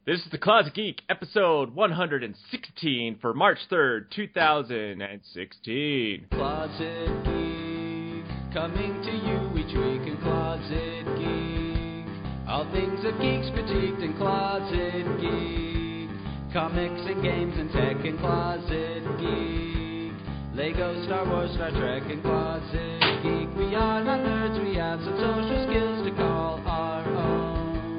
This is the Closet Geek, episode 116 for March 3rd, 2016. Closet Geek, coming to you each week in Closet Geek. All things of geeks critiqued in Closet Geek. Comics and games and tech in Closet Geek. Lego, Star Wars, Star Trek in Closet Geek. We are not nerds, we have some social skills to call our own.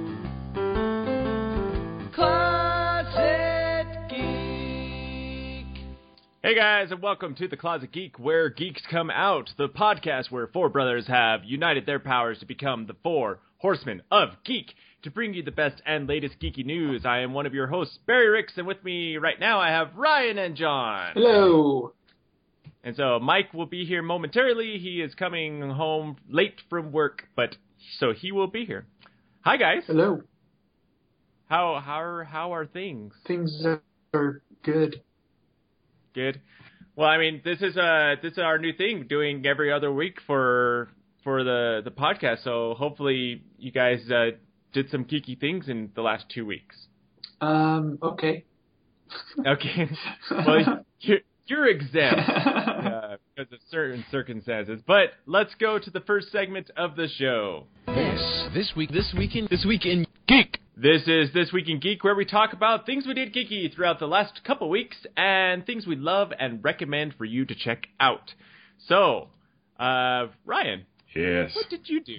Closet Geek. Hey guys, and welcome to the Closet Geek, where geeks come out, the podcast where four brothers have united their powers to become the four horsemen of geek. To bring you the best and latest geeky news, I am one of your hosts, Barry Ricks, and with me right now I have Ryan and John. Hello. And so Mike will be here momentarily. He is coming home late from work, but so he will be here. Hi guys. Hello. How are things? Things are good. Good. Well, I mean, this is our new thing, doing every other week for the podcast. So hopefully you guys did some geeky things in the last 2 weeks. Okay. Okay. Well, you're exempt because of certain circumstances. But let's go to the first segment of the show. This week in geek. This is This Week in Geek, where we talk about things we did geeky throughout the last couple weeks and things we love and recommend for you to check out. So, Ryan. Yes. What did you do?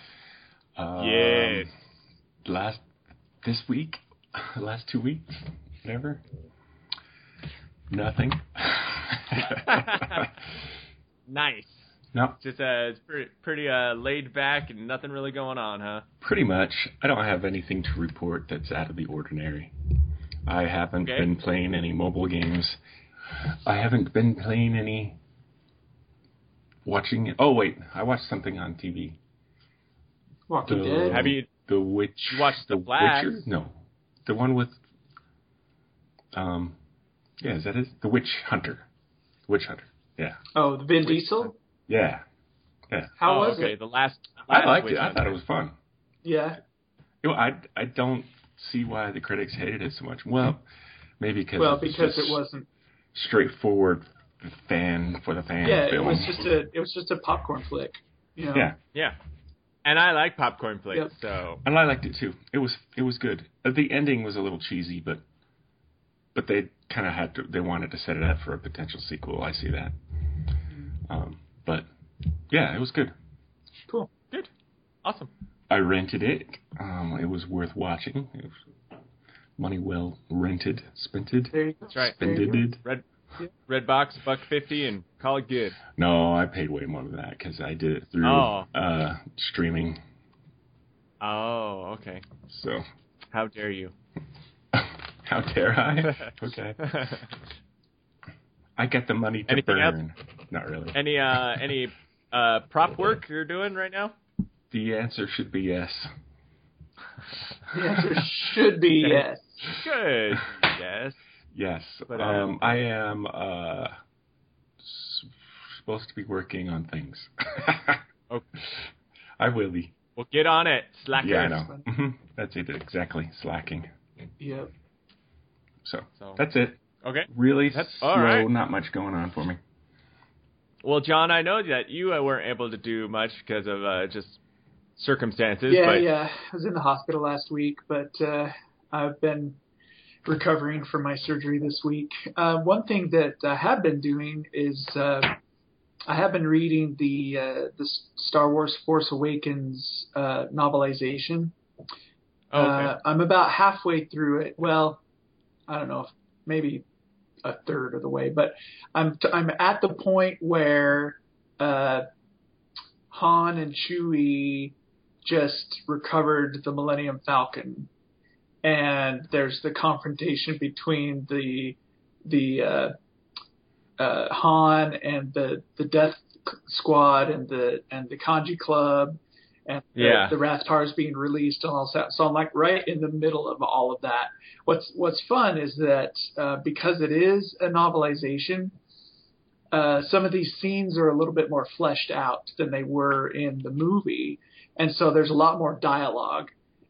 Yes. Last 2 weeks, whatever. Nothing. Nice. No. Just it's pretty laid back and nothing really going on, huh? Pretty much. I don't have anything to report that's out of the ordinary. I haven't been playing any mobile games. I haven't been playing any... Watching... Oh, wait. I watched something on TV. Walking Dead? Have you... The Witch... You watched The Flash? Witcher? No. The one with... Yeah, is that it? The Witch Hunter. Witch Hunter. Yeah. Oh, the Vin Diesel? Yeah. How was it? The last I liked it. Witch I thought it was fun. Yeah. You know, I don't see why the critics hated it so much. Well, maybe because it wasn't straightforward fan film. it was just a popcorn flick. You know? Yeah. And I like popcorn flicks, Yep. And I liked it too. It was good. The ending was a little cheesy, but they kind of they wanted to set it up for a potential sequel. I see that. But yeah, it was good. Cool. Good. Awesome. I rented it. It was worth watching. It was money well rented, spented. There you go. That's right. Spended. Red box, $1.50, and call it good. No, I paid way more than that because I did it through streaming. Oh, okay. So. How dare you? How dare I? Okay. I got the money to Anything burn. else? Not really. Any prop work you're doing right now? The answer should be yes. The answer should be yes. Good. Yes. Yes. But, I am supposed to be working on things. Okay. I will be. Well, get on it, slackers. Yeah, I know. That's it, exactly. Slacking. Yep. So that's it. Okay. Really That's slow, all right. Not much going on for me. Well, John, I know that you weren't able to do much because of just circumstances. Yeah, but... I was in the hospital last week, but I've been recovering from my surgery this week. One thing that I have been doing is I have been reading the Star Wars Force Awakens novelization. Oh, okay. I'm about halfway through it. Well, I don't know, maybe a third of the way, but I'm at the point where Han and Chewie just recovered the Millennium Falcon, and there's the confrontation between the Han and the Death Squad and the Kanji Club, and the Rathars being released and all that. So I'm like right in the middle of all of that. What's fun is that because it is a novelization, some of these scenes are a little bit more fleshed out than they were in the movie, and so there's a lot more dialogue.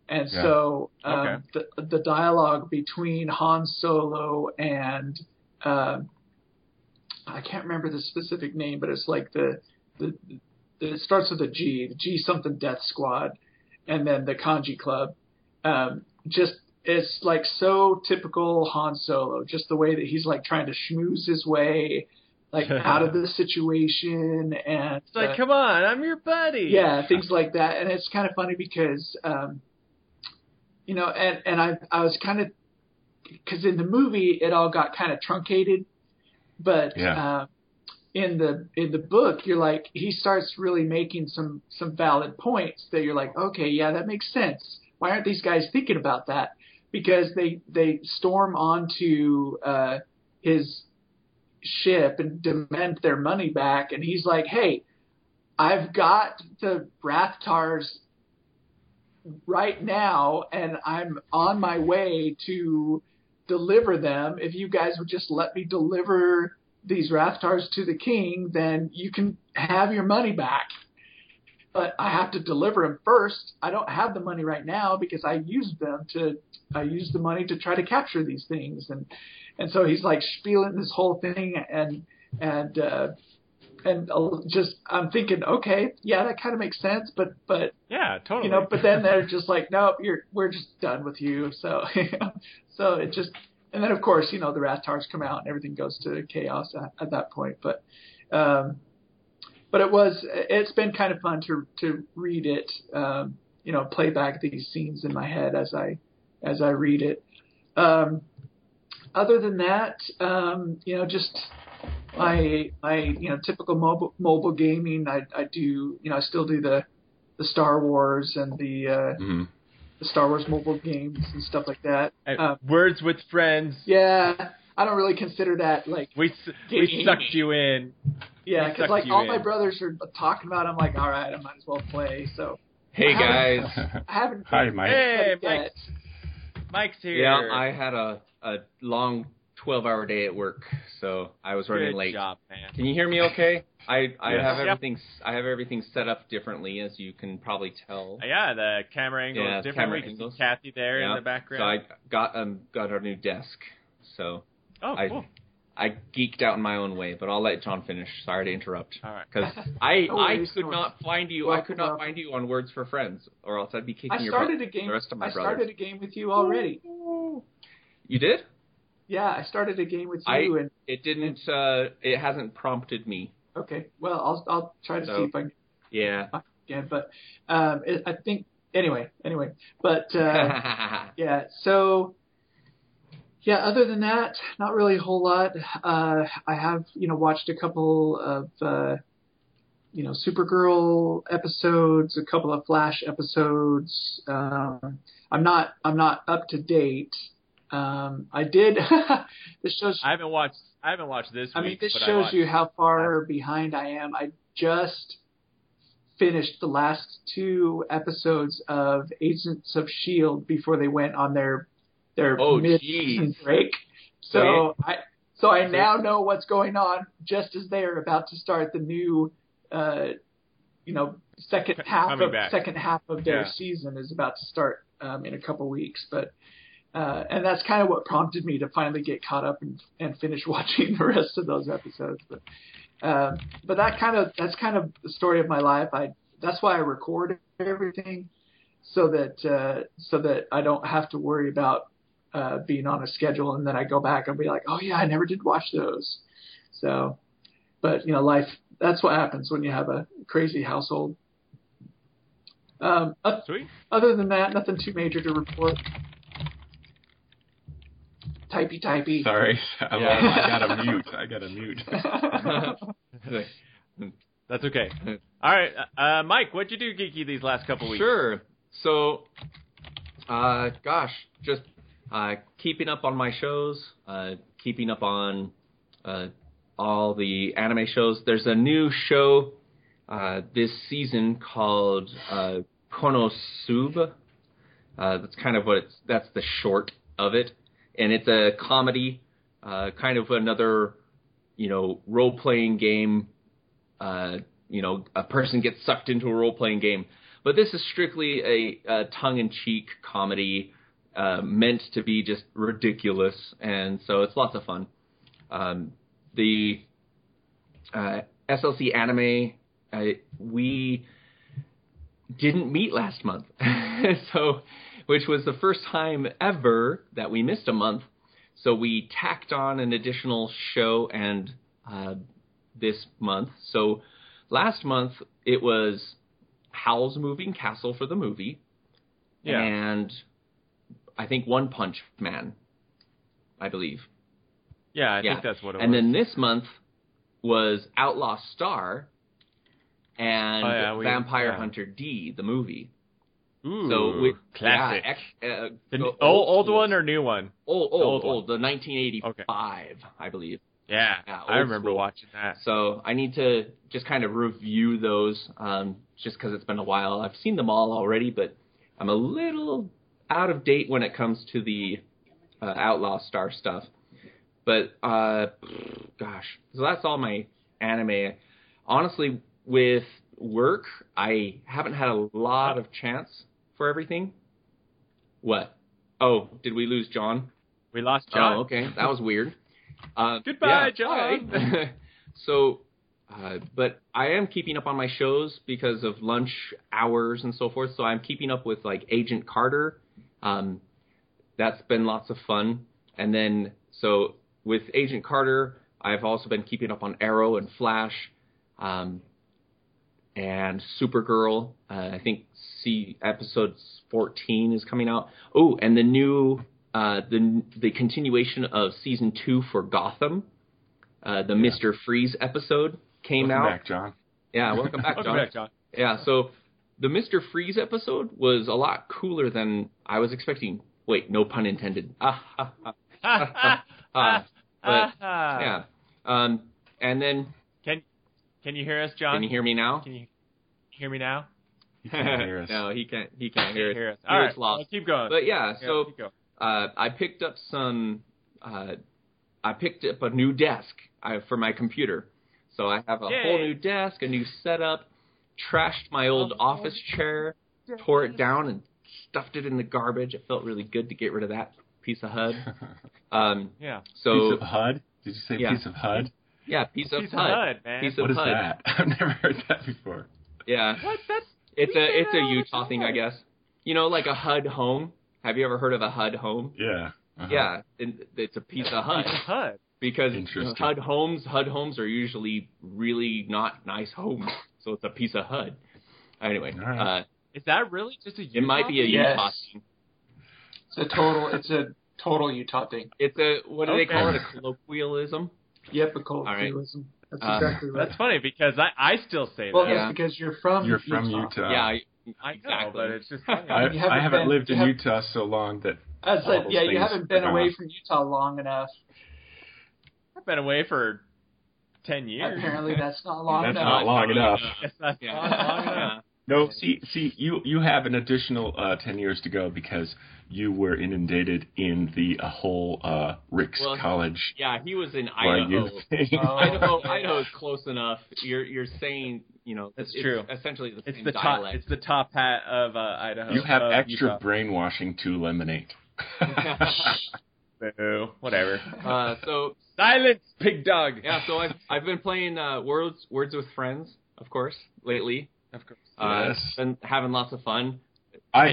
And Yeah. so Okay. the dialogue between Han Solo and I can't remember the specific name, but it's like it starts with a G, the G something Death Squad, and then the Kanji Club. Just it's like so typical Han Solo, just the way that he's like trying to schmooze his way like out of the situation, and It's like, come on, I'm your buddy. yeah, things like that. And it's kind of funny because you know, and I was kind of, because in the movie it all got kind of truncated, but in the book you're like, he starts really making some valid points that you're like, okay, yeah, that makes sense. Why aren't these guys thinking about that? Because they storm onto his ship and demand their money back, and he's like, hey, I've got the Rathtars right now, and I'm on my way to deliver them. If you guys would just let me deliver these Rathtars to the king, then you can have your money back. But I have to deliver them first. I don't have the money right now because I used the money to try to capture these things. And so he's like spieling this whole thing, and just I'm thinking, okay, yeah, that kind of makes sense, but yeah, totally. You know, but then they're just like, nope, we're just done with you. So so it just, and then of course, you know, the Rathtars come out and everything goes to chaos at that point. But it's been kind of fun to read it, you know, play back these scenes in my head as I read it. Other than that, you know, just my you know, typical mobile gaming. I do, you know, I still do the Star Wars and the Star Wars mobile games and stuff like that. Words with Friends. Yeah, I don't really consider that like we sucked you in. Yeah, because like all my brothers are talking about it, I'm like, all right, I might as well play. So hey guys, I haven't. Hi, Mike. Hey, Mike's here. Yeah, I had a long 12-hour day at work, so I was running late. Good job, man. Can you hear me okay? I have Yep. everything. I have everything set up differently, as you can probably tell. Yeah, the camera angle is different. Camera We can angles. see Kathy there in the background. So I got a new desk. So cool. I geeked out in my own way, but I'll let John finish. Sorry to interrupt. All right. Because I could not find you. I could not find you on Words for Friends, or else I'd be kicking the rest of my brothers. I started a game with you already. You did? Yeah, I started a game with you, and it didn't. It hasn't prompted me. Okay, well, I'll try to see if I can. Yeah. Again, but I think anyway. But yeah, so. Yeah, other than that, not really a whole lot. I have, you know, watched a couple of, you know, Supergirl episodes, a couple of Flash episodes. I'm not up to date. I did. This shows. I haven't watched this. I mean, this shows you how far behind I am. I just finished the last 2 episodes of Agents of S.H.I.E.L.D. before they went on their mid-season break. So I now know what's going on just as they're about to start the new, you know, second half of their season is about to start in a couple weeks. But and that's kind of what prompted me to finally get caught up and finish watching the rest of those episodes. But that's kind of the story of my life. That's why I record everything so that I don't have to worry about being on a schedule, and then I go back and be like, oh yeah, I never did watch those. So, but you know, life, that's what happens when you have a crazy household. Sweet. Other than that, nothing too major to report. Typey. Sorry, I got a mute. That's okay. All right, Mike, what'd you do geeky these last couple weeks? Sure. So, gosh, just keeping up on my shows, keeping up on all the anime shows. There's a new show this season called Konosuba. That's kind of that's the short of it. And it's a comedy, kind of another, you know, role-playing game. You know, a person gets sucked into a role-playing game. But this is strictly a tongue-in-cheek comedy meant to be just ridiculous, and so it's lots of fun. The SLC Anime, we didn't meet last month, so which was the first time ever that we missed a month. So we tacked on an additional show and this month. So last month it was Howl's Moving Castle for the movie, and I think One Punch Man, I believe. Yeah, I think that's what it was. And then this month was Outlaw Star and Vampire Hunter D, the movie. Ooh, so classic. The old one or new one? Old. The 1985, I believe. Yeah, I remember watching that. So I need to just kind of review those, just because it's been a while. I've seen them all already, but I'm a little out of date when it comes to the Outlaw Star stuff. But, gosh, so that's all my anime. Honestly, with work, I haven't had a lot of chance for everything. What? Oh, did we lose John? We lost John. Oh, okay. That was weird. Goodbye, John. Bye. So, but I am keeping up on my shows because of lunch hours and so forth. So I'm keeping up with, like, Agent Carter. That's been lots of fun. And then, so with Agent Carter, I've also been keeping up on Arrow and Flash, and Supergirl. I think episode 14 is coming out. Oh, and the new the continuation of season 2 for Gotham, the Mr. Freeze episode came out. Welcome back, John. Yeah, welcome back, John. Welcome back, John. Yeah, so the Mr. Freeze episode was a lot cooler than I was expecting. Wait, no pun intended. But yeah, and then can you hear us, John? Can you hear me now? Can you hear me now? He can't hear us. No, he can't. He can't hear us. All right, lost. well, keep going. But yeah, so keep going. I picked up I picked up a new desk for my computer. So I have a whole new desk, a new setup. Trashed my old office chair, tore it down, and stuffed it in the garbage. It felt really good to get rid of that piece of HUD. Yeah. So piece of HUD? Did you say piece of HUD? Yeah, piece of HUD, man. Piece of what is HUD. that? I've never heard that before. Yeah. What? It's a Utah thing, I guess. You know, like a HUD home. Have you ever heard of a HUD home? Yeah. Yeah, it's a piece of HUD. Piece of HUD. Because Interesting. HUD homes are usually really not nice homes, so it's a piece of HUD. Anyway, All right. Is that really just a Utah it might be a thing? Utah thing. It's a total Utah thing. It's what do they call it? A colloquialism? Yep, a colloquialism. That's exactly right. That's funny because I still say Well, that. that's because you're from Utah. Yeah, I exactly. know, but it's just funny. I haven't lived in Utah so long that I said, all those you things haven't been are away gone. from Utah long enough. I've been away for 10 years. Apparently, that's not long That's enough. not long enough. Yes, that's Yeah. not long enough. No, see, you have an additional 10 years to go because you were inundated in the whole Rick's College. Yeah, he was in YU Idaho. thing. Idaho's close enough. You're saying, That's it's true. Essentially the It's same the dialect. It's the top hat of Idaho. You have of extra Utah. brainwashing to eliminate. Boo. Whatever. So Silence, pig dog. yeah, so I've been playing Words with Friends, of course, lately. Of course. Yes. Been having lots of fun. I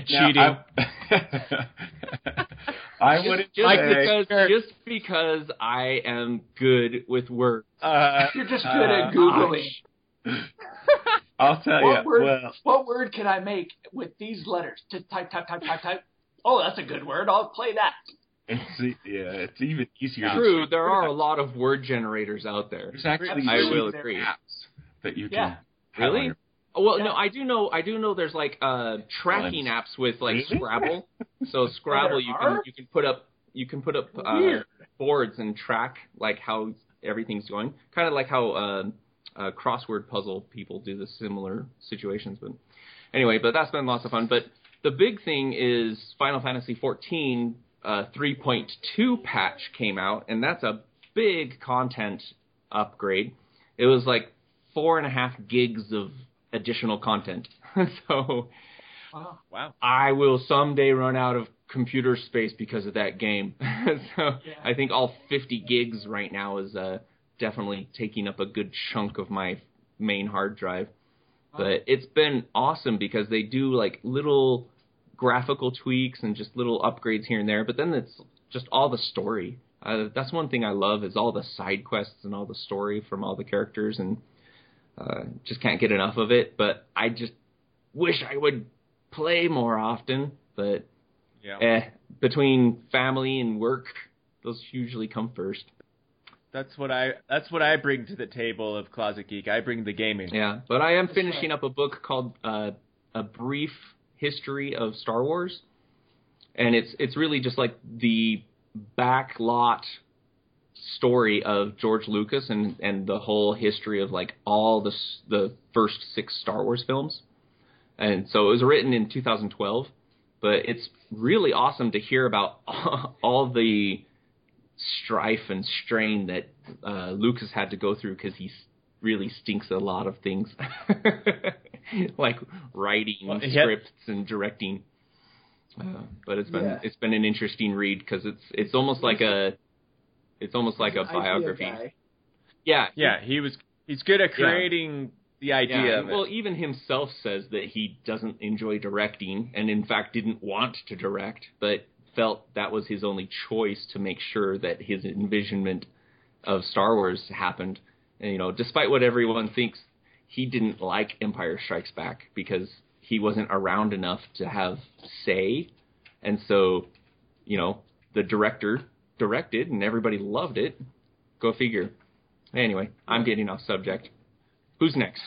wouldn't Just because I am good with words. You're just good at Googling. I'll tell What you. word, Well, what word can I make with these letters? Just type. Oh, that's a good word. I'll play that. it's even easier. True, there are a lot of word generators out there. There's actually I will Absolutely. agree. apps that you can. Yeah. have on Really? your- Well, Yeah. no, I do know. There's like tracking apps with like Really? Scrabble. So Scrabble, There you can put up Weird. boards and track like how everything's going. Kind of like how crossword puzzle people do the similar situations. But anyway, that's been lots of fun. But the big thing is Final Fantasy XIV 3.2 patch came out, and that's a big content upgrade. It was like 4.5 gigs of additional content. So Wow. I will someday run out of computer space because of that game. So I think all 50 gigs right now is definitely taking up a good chunk of my main hard drive. But it's been awesome because they do like little graphical tweaks and just little upgrades here and there. But then it's just all the story. That's one thing I love is all the side quests and all the story from all the characters, and just can't get enough of it. But I just wish I would play more often. But between family and work, those usually come first. That's what I bring to the table of Closet Geek. I bring the gaming. Yeah, but I am finishing up a book called A Brief History of Star Wars, and it's really just like the backlot story of George Lucas and the whole history of like all the first 6 Star Wars films. And so it was written in 2012, but it's really awesome to hear about all the strife and strain that Lucas had to go through because he really stinks at a lot of things, like writing scripts and directing. But it's been an interesting read because it's almost like a biography. Yeah, he's good at creating the idea of it. Well, even himself says that he doesn't enjoy directing, and in fact didn't want to direct, but felt that was his only choice to make sure that his envisionment of Star Wars happened. And, despite what everyone thinks, he didn't like Empire Strikes Back because he wasn't around enough to have say. And so, the director directed and everybody loved it. Go figure. Anyway, I'm getting off subject. Who's next?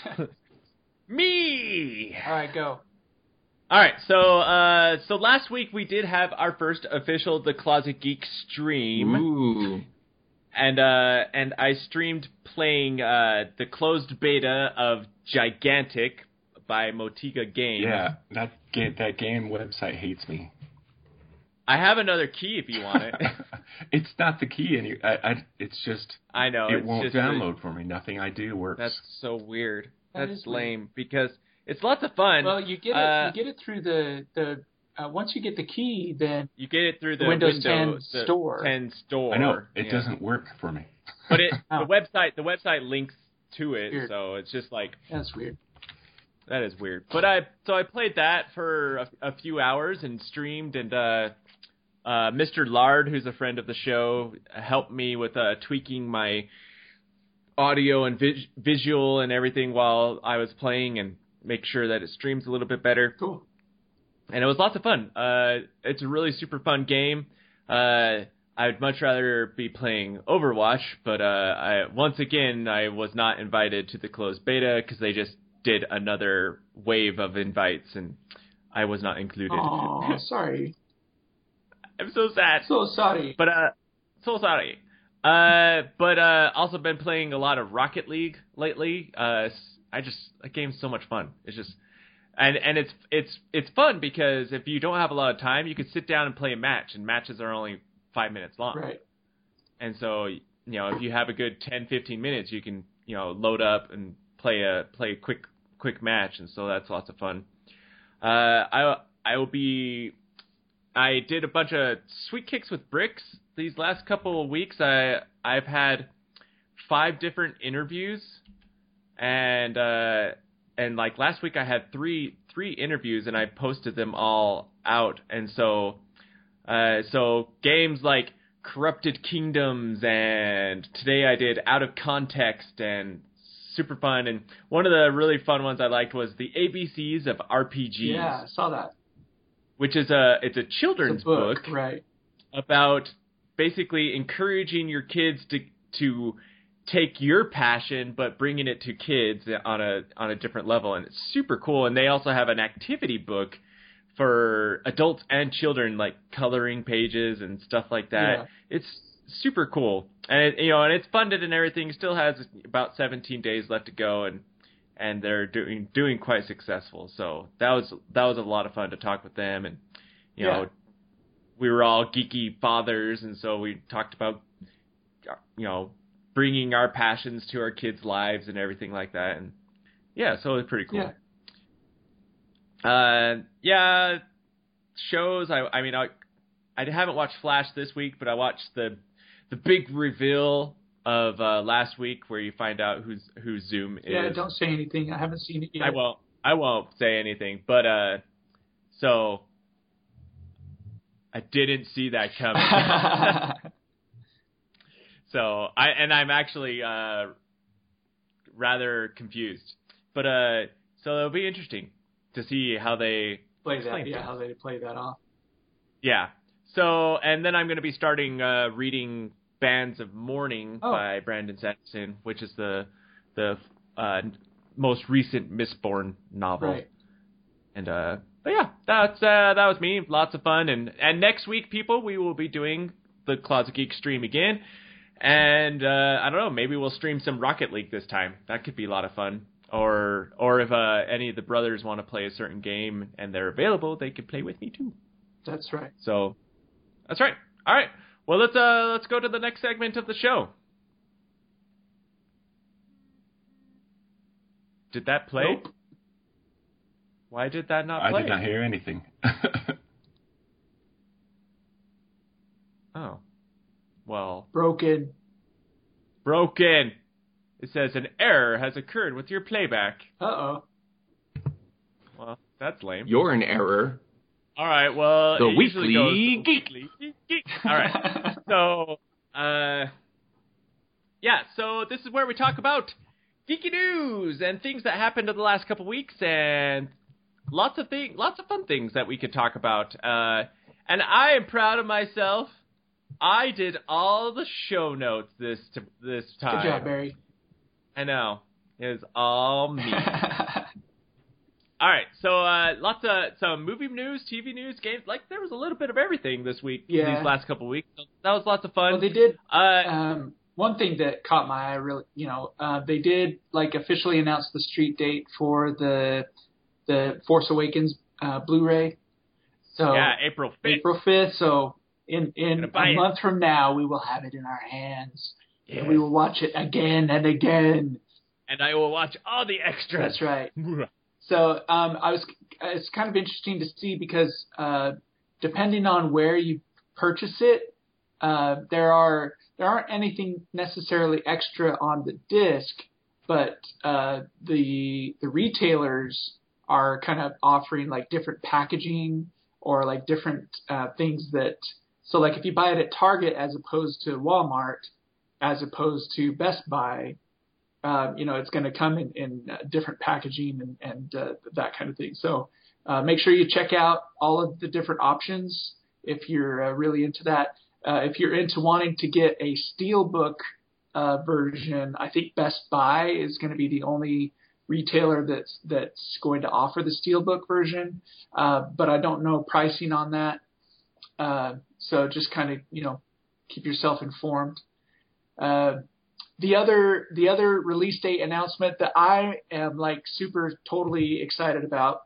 Me! All right, go. All right, so last week we did have our first official The Closet Geek stream. Ooh. And I streamed playing the closed beta of Gigantic by Motiga Games. Yeah, that game website hates me. I have another key if you want it. It's not the key, it's just I know it won't download for me. Nothing I do works. That's so weird. That's lame weird. Because it's lots of fun. Well, you get it through the once you get the key, then you get it through the Windows 10 store. 10 store. I know it doesn't work for me. But the website links to it, weird. So it's just like that's weird. That is weird. But I played that for a few hours and streamed, and Mr. Lard, who's a friend of the show, helped me with tweaking my audio and visual and everything while I was playing and make sure that it streams a little bit better. Cool. And it was lots of fun. It's a really super fun game. I'd much rather be playing Overwatch, but once again, I was not invited to the closed beta because they just did another wave of invites, and I was not included. Oh, sorry. I'm so sad. So sorry. But so sorry. But also been playing a lot of Rocket League lately. That game's so much fun. It's just and it's fun because if you don't have a lot of time, you can sit down and play a match, and matches are only 5 minutes long. Right. And so, if you have a good 10-15 minutes, you can, load up and play a quick match, and so that's lots of fun. I did a bunch of Sweet Kicks with Bricks these last couple of weeks. I've had 5 different interviews, and like last week I had three interviews, and I posted them all out. And so games like Corrupted Kingdoms, and today I did Out of Context, and super fun. And one of the really fun ones I liked was the ABCs of RPGs. Yeah, I saw that. Which is a children's book right, about basically encouraging your kids to take your passion but bringing it to kids on a different level, and it's super cool. And they also have an activity book for adults and children, like coloring pages and stuff like that. Yeah. It's super cool, and and it's funded and everything. It still has about 17 days left to go, and they're doing quite successful. So that was a lot of fun to talk with them, and we were all geeky fathers, and so we talked about bringing our passions to our kids' lives and everything like that, and so it was pretty cool. Yeah, shows. I mean, I haven't watched Flash this week, but I watched the big reveal of last week where you find out who Zoom is. Yeah, don't say anything. I haven't seen it yet. I won't say anything, but so I didn't see that coming. So I'm actually rather confused. But so it'll be interesting to see how they play that. Yeah, how they play that off. Yeah. So, and then I'm going to be starting reading Bands of Mourning by Brandon Sanderson, which is the most recent Mistborn novel. Right. And but yeah, that was me. Lots of fun. And next week, people, we will be doing the Closet Geek stream again. And I don't know, maybe we'll stream some Rocket League this time. That could be a lot of fun. Or if any of the brothers want to play a certain game and they're available, they could play with me too. That's right. So that's right. All right. Well, let's go to the next segment of the show. Did that play? Nope. Why did that not play? I did not hear anything. Oh. Well. Broken. It says an error has occurred with your playback. Uh-oh. Well, that's lame. You're in error. All right, well, the Weekly Geek. All right. So, yeah, so this is where we talk about geeky news and things that happened in the last couple weeks and lots of fun things that we could talk about. And I am proud of myself. I did all the show notes this time. Good job, Barry. I know. It was all me. All right, so lots of some movie news, TV news, games. Like there was a little bit of everything this week. Yeah. These last couple of weeks. So that was lots of fun. Well, they did. One thing that caught my eye, really, they did like officially announce the street date for the Force Awakens Blu-ray. So yeah, April 5th. April 5th. So in a month from now, we will have it in our hands. Yes. And we will watch it again and again. And I will watch all the extras. That's right. So it's kind of interesting to see because depending on where you purchase it, there aren't anything necessarily extra on the disc, but the retailers are kind of offering like different packaging or like different things that. So like if you buy it at Target as opposed to Walmart, as opposed to Best Buy. It's going to come in different packaging and that kind of thing. So make sure you check out all of the different options if you're really into that. If you're into wanting to get a Steelbook version, I think Best Buy is going to be the only retailer that's going to offer the Steelbook version. But I don't know pricing on that. So just kind of, keep yourself informed. The other release date announcement that I am like super totally excited about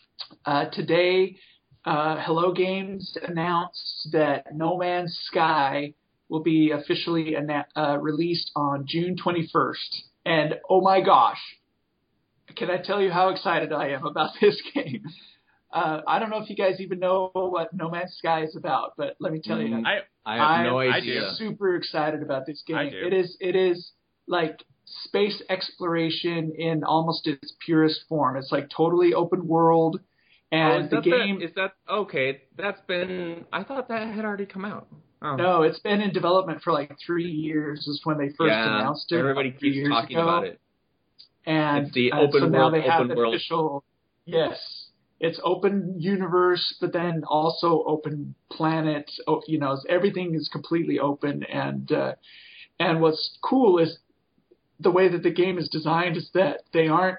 today, Hello Games announced that No Man's Sky will be officially released on June 21st. And oh my gosh, can I tell you how excited I am about this game? I don't know if you guys even know what No Man's Sky is about, but let me tell you. I have no idea. I'm super excited about this game. I do. It is like space exploration in almost its purest form. It's like totally open world, and the game is that okay? I thought that had already come out. Oh. No, it's been in development for like 3 years. Is when they first announced it. Everybody keeps talking about it. And it's the open so world. Now they have open world. Official. Yes. It's open universe, but then also open planet. Everything is completely open, and what's cool is the way that the game is designed is that they aren't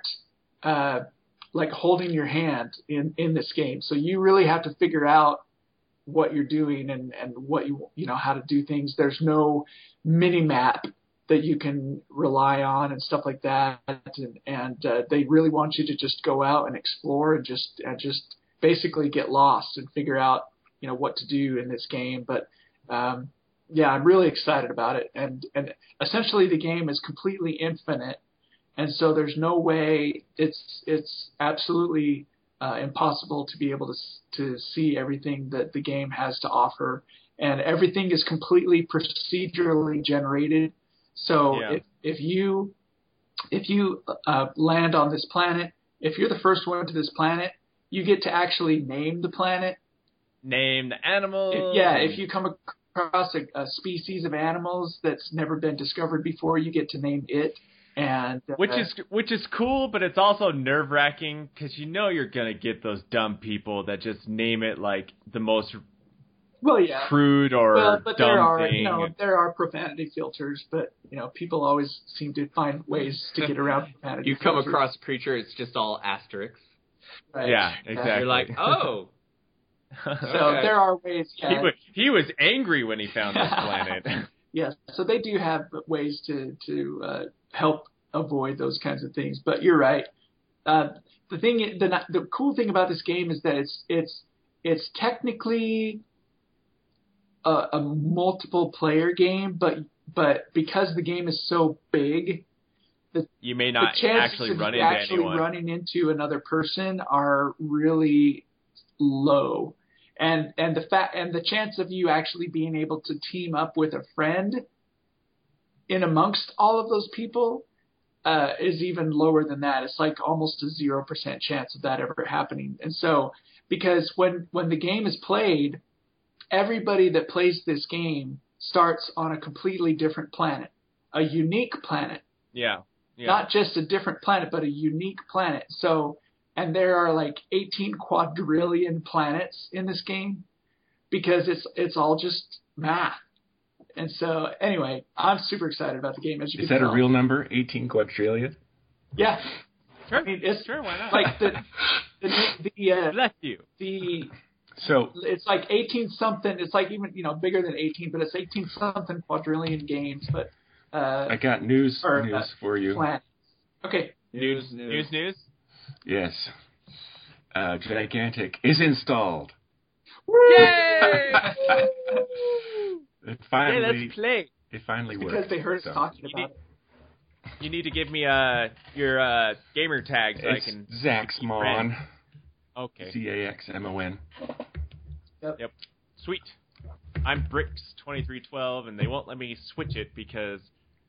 like holding your hand in this game. So you really have to figure out what you're doing and what how to do things. There's no mini map that you can rely on and stuff like that. And they really want you to just go out and explore and just basically get lost and figure out, what to do in this game. But, I'm really excited about it. And essentially the game is completely infinite. And so there's no way it's absolutely impossible to be able to see everything that the game has to offer, and everything is completely procedurally generated. So if you land on this planet, if you're the first one to this planet, you get to actually name the planet. Name the animals. If you come across a species of animals that's never been discovered before, you get to name it. And which is cool, but it's also nerve-wracking because you know you're gonna get those dumb people that just name it like the most crude or but dumb thing. There are profanity filters, but people always seem to find ways to get around profanity. You come across a creature, it's just all asterisks. Right. Yeah, exactly. You're like, oh. So there are ways. Yeah. He was angry when he found this planet. Yes, so they do have ways to help avoid those kinds of things. But you're right. The cool thing about this game is that it's technically a multiple player game, but because the game is so big, you may not the chances actually of run you into actually anyone. Running into another person are really low. And the chance of you actually being able to team up with a friend in amongst all of those people is even lower than that. It's like almost a 0% chance of that ever happening. And so, because when the game is played, everybody that plays this game starts on a completely different planet, a unique planet. Yeah. Not just a different planet, but a unique planet. So. And there are like 18 quadrillion planets in this game because it's all just math. And so, anyway, I'm super excited about the game. As you Is that a real number? 18 quadrillion? Yeah. Sure. I mean, it's sure. Why not? like Bless you. So it's like 18 something. It's like even bigger than 18, but it's 18 something quadrillion games. But I got news for you. Planets. Okay. News. Yes. Gigantic is installed. Yay! It finally, let's play. It finally worked. Because they heard us talking about it. You need to give me your gamer tag so it's I can. Zaxmon. Okay. Zaxmon. Yep. Sweet. I'm Bricks2312, and they won't let me switch it because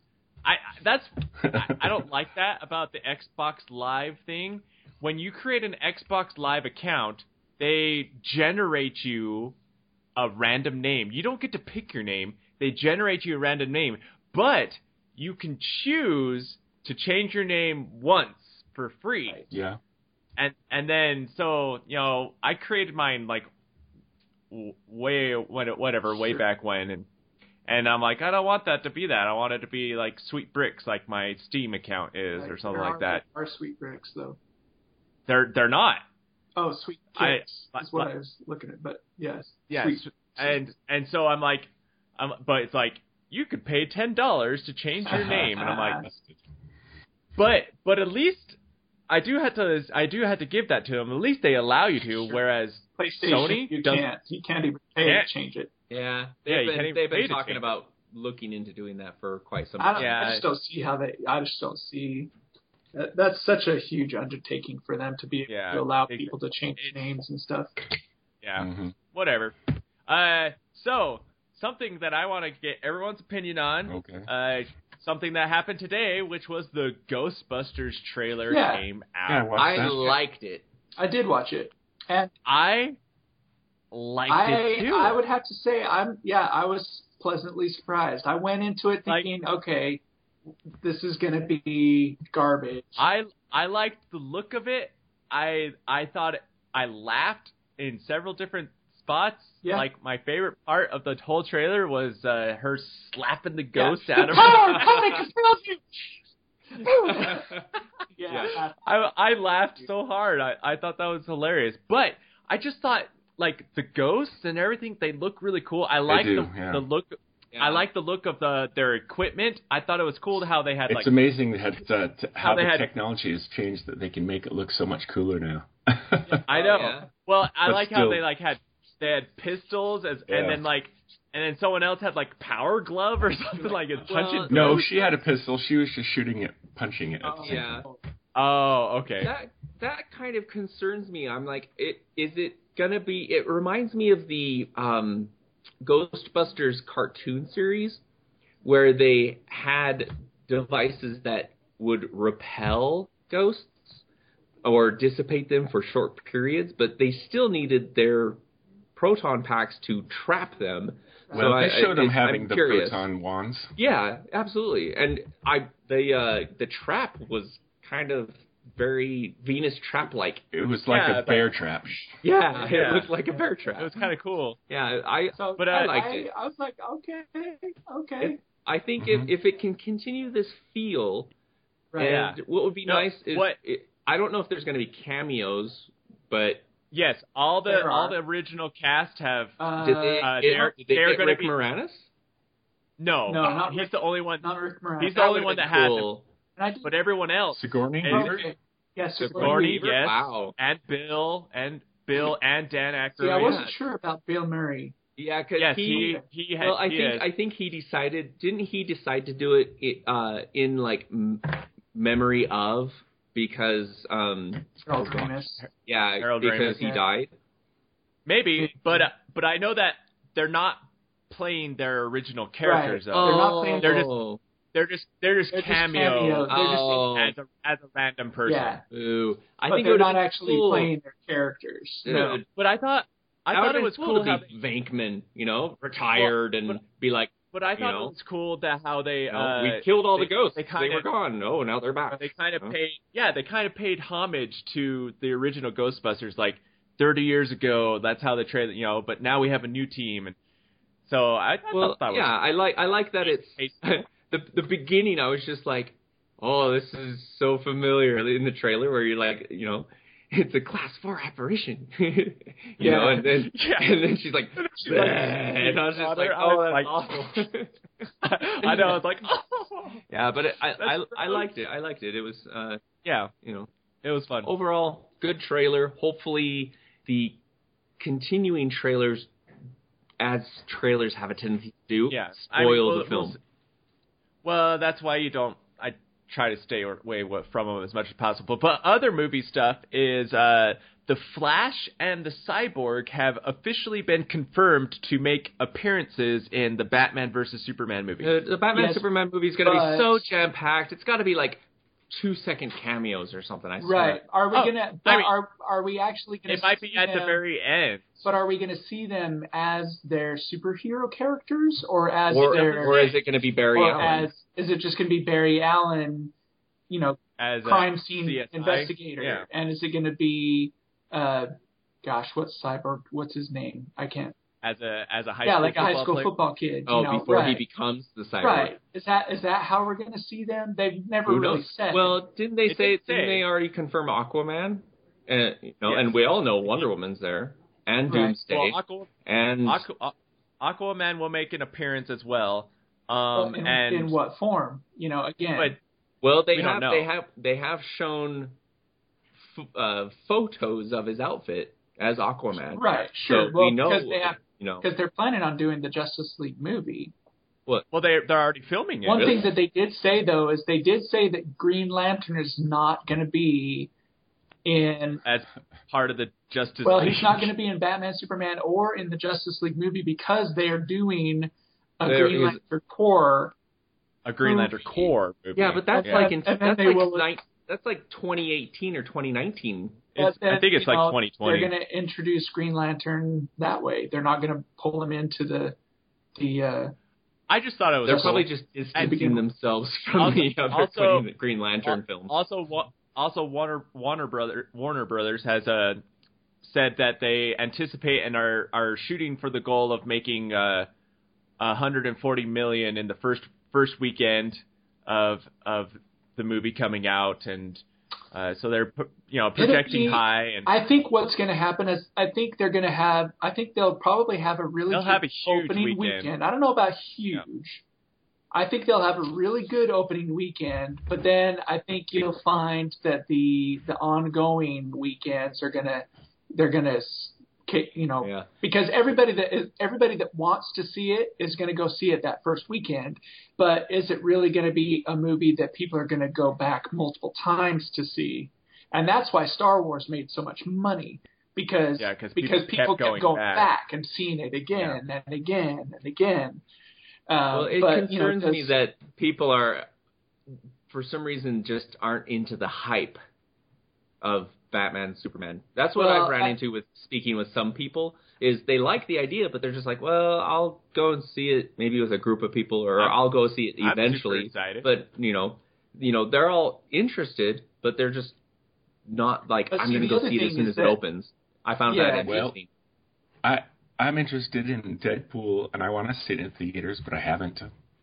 I don't like that about the Xbox Live thing. When you create an Xbox Live account, they generate you a random name. You don't get to pick your name. They generate you a random name, but you can choose to change your name once for free. Yeah. And then I created mine like way back when, and I'm like, I don't want that to be that. I want it to be like Sweet Bricks, like my Steam account is, or something like that. There are Sweet Bricks though. They're not. Oh, Sweet Kicks is what I was looking at, but yes. Yeah, Sweet. And so I'm like, but it's like you could pay $10 to change your name, and I'm like, but at least I do have to give that to them. At least they allow you to, Sure. Whereas PlayStation, Sony you can't even pay to change it. Yeah, you they've been to talking change about looking into doing that for quite some I time. just don't see how I just don't see. That's such a huge undertaking for them to be able to allow people to change names and stuff. Yeah, Mm-hmm. whatever. So something that I want to get everyone's opinion on. Okay. Something that happened today, which was the Ghostbusters trailer came out. Yeah, I liked it. I did watch it, and I liked it too. I would have to say I was pleasantly surprised. I went into it thinking, okay, this is going to be garbage. I liked the look of it. I thought I laughed in several different spots. Yeah. Like my favorite part of the whole trailer was her slapping the ghost out of the power her. coming compels you. I laughed so hard. I thought that was hilarious. But I just thought like the ghosts and everything, they look really cool. I like the look. Yeah. I like the look of their equipment. I thought it was cool how they had It's amazing how the technology has changed that they can make it look so much cooler now. I know. Yeah. Well, I like how they had pistols and then someone else had like power glove or something like it's punching. No, she had a pistol. She was just punching it. Yeah. Oh, okay. that kind of concerns me. I'm like, is it gonna be? It reminds me of the Ghostbusters cartoon series, where they had devices that would repel ghosts or dissipate them for short periods, but they still needed their proton packs to trap them. Well, they showed them having I'm the curious. proton wands. Yeah, absolutely. And the trap was kind of very Venus trap-like. It was like a bear trap. Yeah, it looked like a bear trap. It was kind of cool. Yeah, I liked it. I was like, okay. I think if it can continue this feel, Right. and what would be nice is I don't know if there's going to be cameos, but yes, all the original cast have. did they get gonna Rick be, Moranis? No, not he's Rick, the only one. Not Rick Moranis. He's the only one that has him. And I did, But everyone else, Sigourney? okay. Yes, Sigourney, yes, Wow. and Bill and Dan Aykroyd. See, I wasn't sure about Bill Murray. Yeah, because Yes, he had. well, he I think he decided. Didn't he decide to do it in like memory of because Harold Ramis. yeah Harold because Ramis, he yeah. died. Maybe, but I know that they're not playing their original characters. Right. Though. They're not playing- They're just They're just cameos. They're just as a random person. Yeah. Ooh, I But think they're it would not be actually cool. playing their characters. No, but I thought it was cool to how be Venkman, retired and be like, but I thought you know, it was cool that how they we killed all the ghosts. They They were gone. Oh, now they're back. They kind of Huh? paid homage to the original Ghostbusters, like 30 years ago. That's how the trailer, but now we have a new team, and so I thought that was yeah, I like that it's the beginning. I was just like, oh, this is so familiar in the trailer where you're like, it's a class 4 apparition, know, and then she's like, and I was just like, oh, that's awful. I know, I was like, oh. Yeah, but I liked it. I liked it. It was, it was fun. Overall, good trailer. Hopefully, the continuing trailers, as trailers have a tendency to do, spoil the film. Well, that's why I try to stay away from them as much as possible. But other movie stuff is The Flash and the Cyborg have officially been confirmed to make appearances in the Batman vs. Superman movie. The Batman Superman movie is going to be so jam-packed. It's got to be like 2-second cameos or something, I swear. Right. Are we gonna? Are we actually gonna? It might be at the very end. But are we going to see them as their superhero characters, or as or is it going to be Barry Allen? Is it just going to be Barry Allen, as crime scene CSI? investigator? Yeah. And is it going to be, what's Cyborg? What's his name? I can't. As a high school like a high school player. football kid. Before he becomes the Cyborg. Right. Is that how we're going to see them? They've never really said. Well, didn't they already confirm Aquaman? And we all know Wonder Woman's there. And Doomsday. Well, and Aquaman will make an appearance as well. In what form? Again. But they have shown photos of his outfit as Aquaman. Right. Sure. So we know because they're planning on doing the Justice League movie. What? Well, they're already filming it. One thing that they did say though is they did say that Green Lantern is not going to be as part of the Justice League. Well, he's not going to be in Batman, Superman, or in the Justice League movie because they are doing a Green Lantern Corps. A Green Lantern Corps movie. Yeah, but that's that's like 2018 or 2019. I think it's like 2020. They're going to introduce Green Lantern that way. They're not going to pull him into the. I just thought it was. They're probably just distancing themselves from the other Green Lantern films. Also, Warner Brothers has said that they anticipate and are shooting for the goal of making $140 million in the first weekend of the movie coming out, and so they're projecting high. And I think what's going to happen is I think they'll probably have a really good opening weekend. I don't know about huge. Yeah. I think they'll have a really good opening weekend, but then I think you'll find that the ongoing weekends are gonna because everybody that wants to see it is going to go see it that first weekend. But is it really going to be a movie that people are going to go back multiple times to see? And that's why Star Wars made so much money. Because people kept going back and seeing it again and again and again. Well, it concerns me that people are, for some reason, just aren't into the hype of Batman, Superman. That's what I've ran into with speaking with some people, is they like the idea, but they're just like, well, I'll go and see it maybe with a group of people, or I'll go see it eventually. But, they're all interested, but they're just not like, I'm going to go see it as soon as it opens. I found that interesting. Well, I'm interested in Deadpool, and I want to see it in theaters, but I haven't.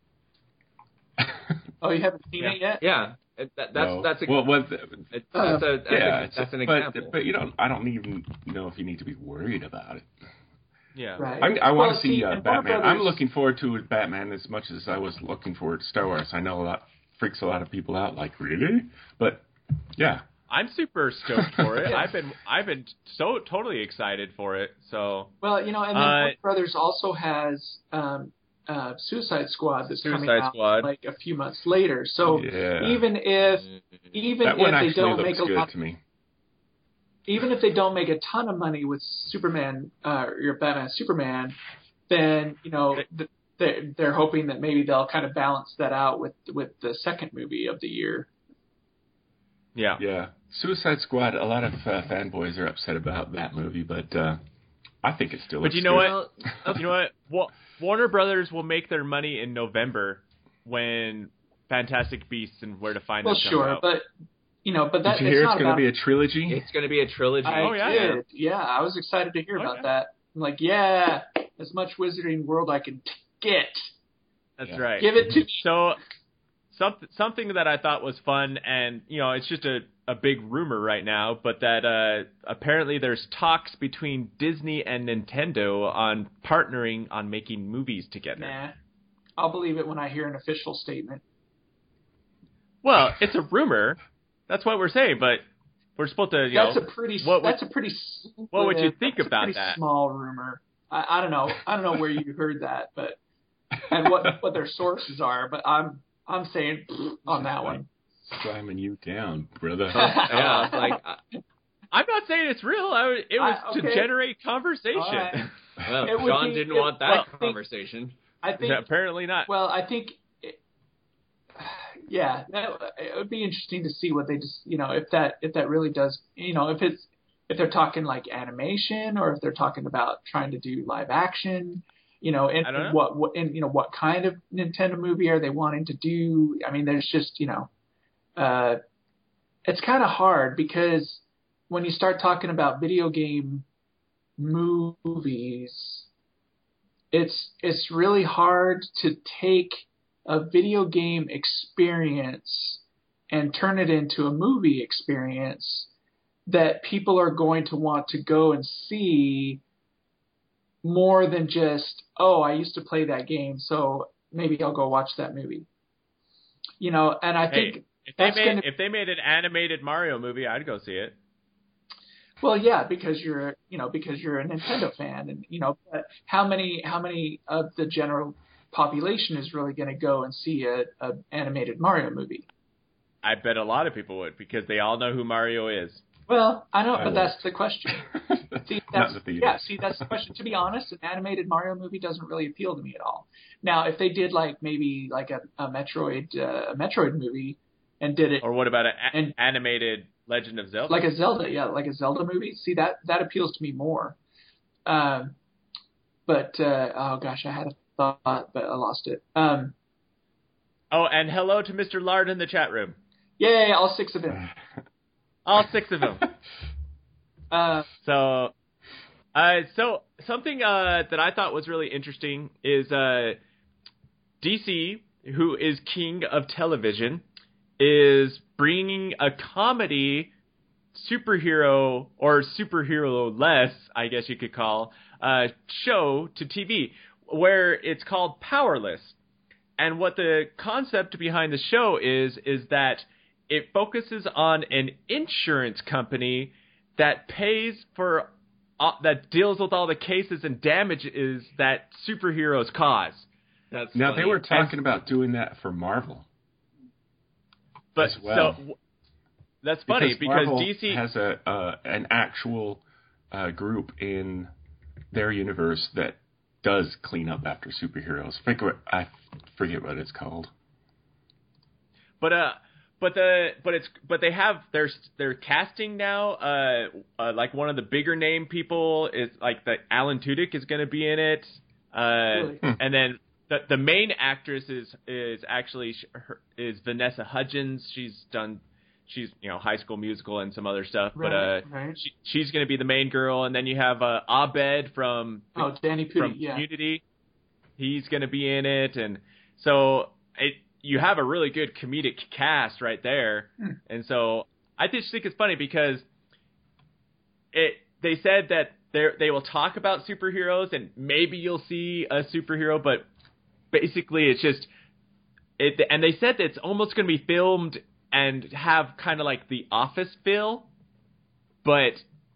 Oh, you haven't seen it yet? Yeah. That's an example. But I don't even know if you need to be worried about it. Yeah. Right. I want to see Batman. I'm looking forward to Batman as much as I was looking forward to Star Wars. I know freaks a lot of people out, like, really? But, yeah. I'm super stoked for it. I've been so totally excited for it. So and then Warner Brothers also has Suicide Squad that's coming out like a few months later. So even if they don't make even if they don't make a ton of money with Superman or Batman Superman, then they're hoping that maybe they'll kind of balance that out with the second movie of the year. Yeah. Yeah. Suicide Squad, a lot of fanboys are upset about that movie, but I think it still looks good. What? You know what? Warner Brothers will make their money in November when Fantastic Beasts and Where to Find Them come out. But that, did you hear it's going to be a trilogy? It's going to be a trilogy. I did. Yeah, I was excited to hear about that. I'm like, as much Wizarding World I can get. That's right. Give it to me. So something that I thought was fun, and it's just a big rumor right now, but that apparently there's talks between Disney and Nintendo on partnering on making movies together. Nah, I'll believe it when I hear an official statement. Well, it's a rumor. That's what we're saying, but we're supposed to, What would you think about that? Small rumor. I don't know. I don't know where you heard that, but and what their sources are, but I'm saying on that one. Slamming you down, brother. I'm not saying it's real. It was to generate conversation. Right. Well, John didn't want that conversation. I think apparently not. Well, I think, it would be interesting to see what they just, if that really does, if they're talking like animation or if they're talking about trying to do live action. And what kind of Nintendo movie are they wanting to do? I mean, there's just, it's kind of hard because when you start talking about video game movies, it's really hard to take a video game experience and turn it into a movie experience that people are going to want to go and see more than just, I used to play that game, so maybe I'll go watch that movie. And I think if they made an animated Mario movie, I'd go see it. Well, yeah, because you're a Nintendo fan, and but how many of the general population is really going to go and see a animated Mario movie? I bet a lot of people would, because they all know who Mario is. Well, I know, but that's the question. That's the question. To be honest, an animated Mario movie doesn't really appeal to me at all. Now, if they did maybe a Metroid movie and did it, or what about an animated Legend of Zelda? Like a Zelda movie. See, that appeals to me more. Oh gosh, I had a thought, but I lost it. And hello to Mr. Lard in the chat room. Yay, all 6 of them. All 6 of them. So something that I thought was really interesting is DC, who is king of television, is bringing a comedy superhero, or superhero-less, I guess you could call, show to TV, where it's called Powerless. And what the concept behind the show is that it focuses on an insurance company that pays for, that deals with all the cases and damages that superheroes cause. That's now, funny. They were talking about doing that for Marvel. But as well. That's funny because Marvel DC has an actual group in their universe that does clean up after superheroes. I forget what it's called. But they have their casting now. Like one of the bigger name people is like the Alan Tudyk is going to be in it. Really? And then the main actress is actually Vanessa Hudgens. She's High School Musical and some other stuff. Right, but right. she's going to be the main girl. And then you have Abed from Danny Pudi, yeah. Community. He's going to be in it, and so you have a really good comedic cast right there. And so I just think it's funny because they said that they will talk about superheroes and maybe you'll see a superhero, but basically it's just and they said that it's almost going to be filmed and have kind of like the Office feel, but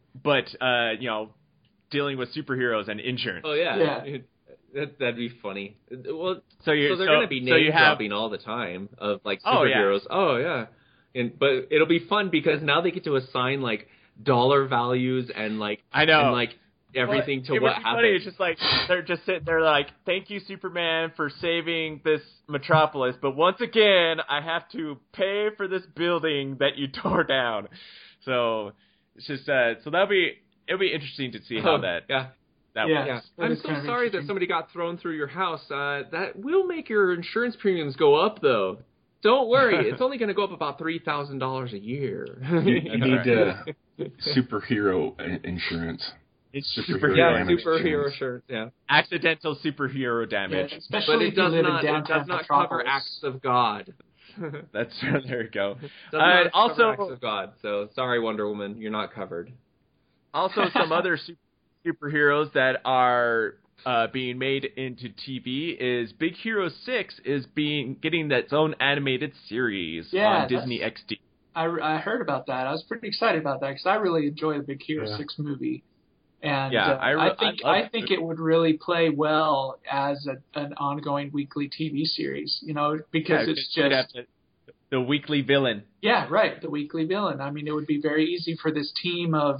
dealing with superheroes and insurance. Oh yeah. Yeah. That'd be funny. Well, so they're going to be name dropping all the time of like superheroes. Oh yeah. But it'll be fun because now they get to assign like dollar values and like I know and like everything to what happened. Funny. It's just like they're just sitting there like, thank you, Superman, for saving this metropolis, but once again, I have to pay for this building that you tore down. So it's just so it'll be interesting to see how that works. Yeah. I'm so sorry that somebody got thrown through your house. That will make your insurance premiums go up, though. Don't worry, it's only going to go up about $3,000 a year. You need superhero insurance. It's superhero insurance. Yeah, accidental superhero damage. Yeah, especially but if you live in downtown it does not Metropolis. cover acts of God. There you go. Does not also cover acts of God. So sorry, Wonder Woman, you're not covered. Also, some other superheroes that are being made into TV is Big Hero 6 is getting its own animated series on Disney XD. I heard about that. I was pretty excited about that because I really enjoy the Big Hero 6 movie. And I think it would really play well as an ongoing weekly TV series, because it's just the weekly villain. Yeah, right, the weekly villain. I mean, it would be very easy for this team of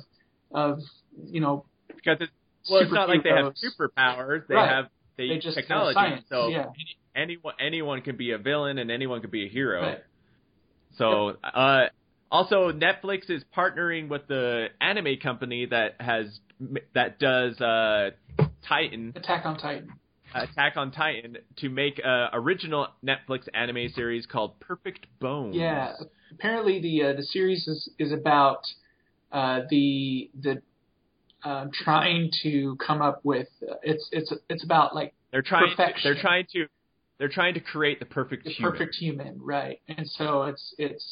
because it's not like they have superpowers. They use just technology. Science. So yeah. anyone can be a villain and anyone can be a hero. Right. So also Netflix is partnering with the anime company that does Titan. Attack on Titan to make an original Netflix anime series called Perfect Bones. Yeah. Apparently the series is about the trying to come up with it's about like perfection. They're trying to create the perfect human. Perfect human, right? And so it's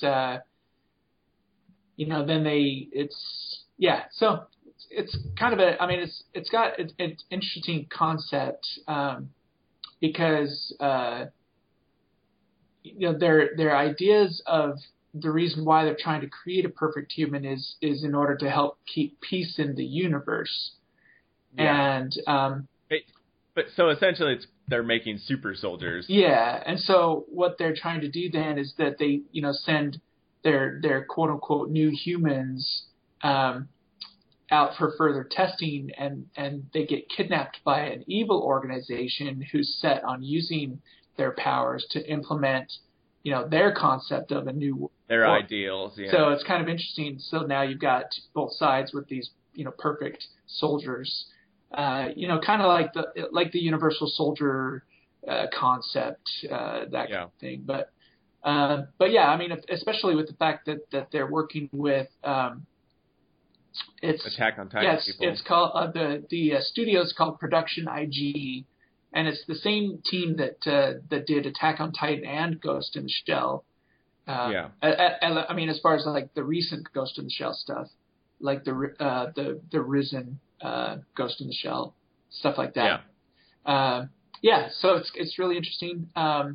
kind of it's got an interesting concept because their ideas of the reason why they're trying to create a perfect human is in order to help keep peace in the universe. Yeah. And but so essentially they're making super soldiers. Yeah, and so what they're trying to do then is that they send their quote unquote new humans out for further testing, and they get kidnapped by an evil organization who's set on using their powers to implement their concept of a new their world. Ideals. Yeah. So it's kind of interesting. So now you've got both sides with these perfect soldiers. Kind of like the Universal Soldier concept, that kind of thing. But yeah, I mean, especially with the fact that they're working with it's Attack on Titan. Yes, it's called the studio's called Production IG, and it's the same team that did Attack on Titan and Ghost in the Shell. I mean, as far as like the recent Ghost in the Shell stuff, like the Risen Ghost in the Shell, stuff like that. So it's really interesting. And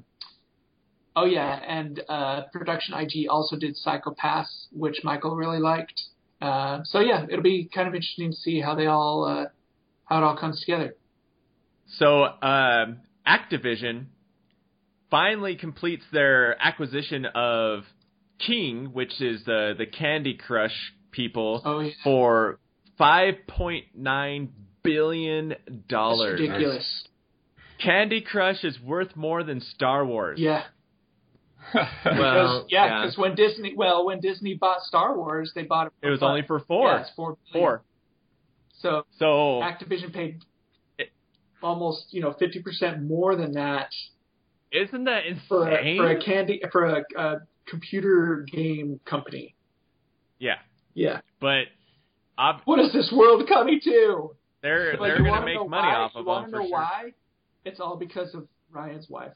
Production IG also did Psycho-Pass, which Michael really liked. It'll be kind of interesting to see how it all comes together. So Activision finally completes their acquisition of King, which is the Candy Crush people, Oh, yeah. for $5.9 billion. That's ridiculous. Candy Crush is worth more than Star Wars. Yeah. Well, Because when Disney bought Star Wars, they bought it. It was only for $4. Yeah, it's $4 billion. So So Activision paid almost 50% more than that isn't that for insane? for a computer game company. Yeah, Yeah. but What is this world coming to? they're But you going to wanna make know money why? off of You want them to for know sure. why? It's all because of Ryan's wife.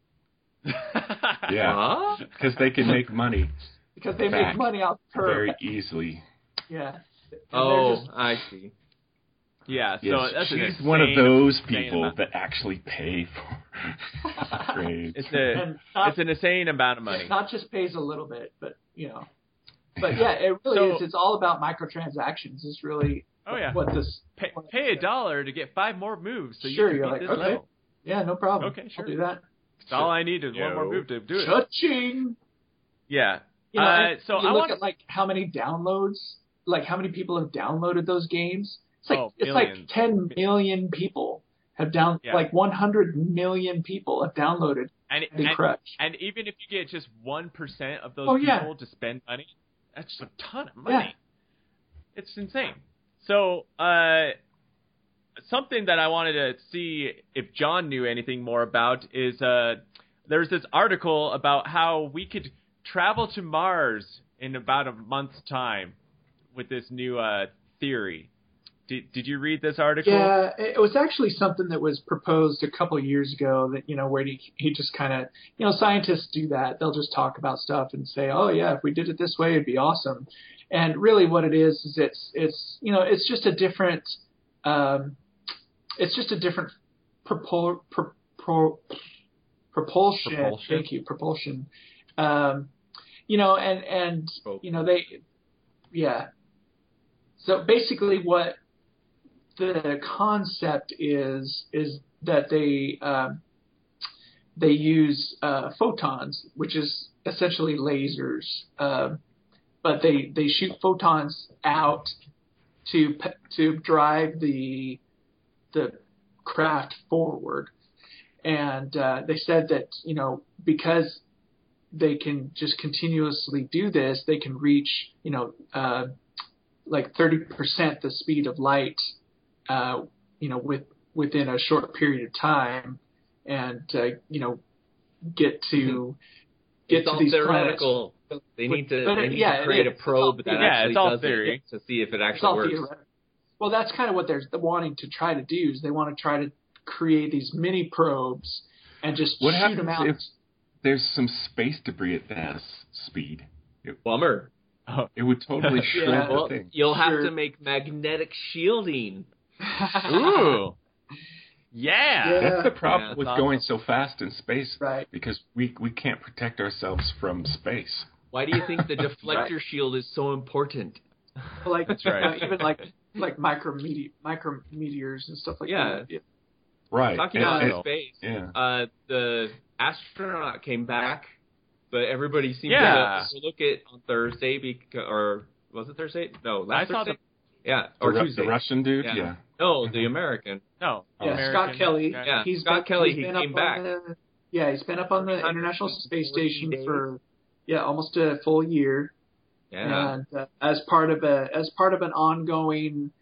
Yeah, because they can make money Because they Back. make money off her. very easily. Yeah. And Oh, they're just- I see. Yeah, so Yes, that's an she's one of insane- those insane people amount. that actually pay for upgrades. and not, It's an insane amount of money. not just pays a little bit, but But yeah, it really So- is. It's all about microtransactions. It's really Oh yeah, what this. pay $1 to get 5 more moves. So Sure, you you're can beat like, this okay. level. Yeah, no problem. Okay, sure. I'll do that. That's all I need is one more Yo. move to do it. Cha-ching! Yeah. And So you I look want at like how many downloads, like how many people have downloaded those games. It's like Oh, it's like millions. 10 million people have Yeah. like 100 million people have downloaded Candy Crush. and even if you get just 1% of those Oh, yeah. people to spend money, that's just a ton of money. It's insane. So something that I wanted to see if John knew anything more about is there's this article about how we could travel to Mars in about a month's time with this new theory. Did you read this article? Yeah, it was actually something that was proposed a couple of years ago that, where he just kind of, scientists do that. They'll just talk about stuff and say, oh yeah, if we did it this way, it'd be awesome. And really what it is it's just a different, propulsion. Propulsion. Thank you. Propulsion. So basically what the concept is that they use photons, which is essentially lasers, but they shoot photons out to drive the craft forward, and they said that because they can just continuously do this, they can reach like 30% the speed of light, within a short period of time, and get to It's all these theoretical. planets. They need to But create a it is. probe It's that all- actually it's all does theory. it to see if it It's actually all works. theoretical. Well, that's kind of what they're wanting to try to do. Is they want to try to create these mini probes and just What shoot them out. happens if there's some space debris at that speed? Bummer. It would totally shred Yeah. the Well, thing. you'll have Sure. to make magnetic shielding. Ooh. Yeah. Yeah. That's the problem Yeah, with it's going so fast in space, Right. because we can't protect ourselves from space. Why do you think the deflector shield is so important? Like That's right. even like micrometeors and stuff like Yeah. that. Yeah. Right. Talking And- about space, yeah. the astronaut came back, but everybody seemed Yeah. to look at on Thursday or was it Thursday? No, last I saw Thursday. Yeah, The, or Ru- Tuesday. the Russian dude? Yeah. Yeah. No, the American. No. Yeah, American Scott Kelly. guy. Yeah. He's Scott Kelly, he been came up back. on he's been up on the International Space 140 Station days. for almost a full year. Yeah. And as part of an ongoing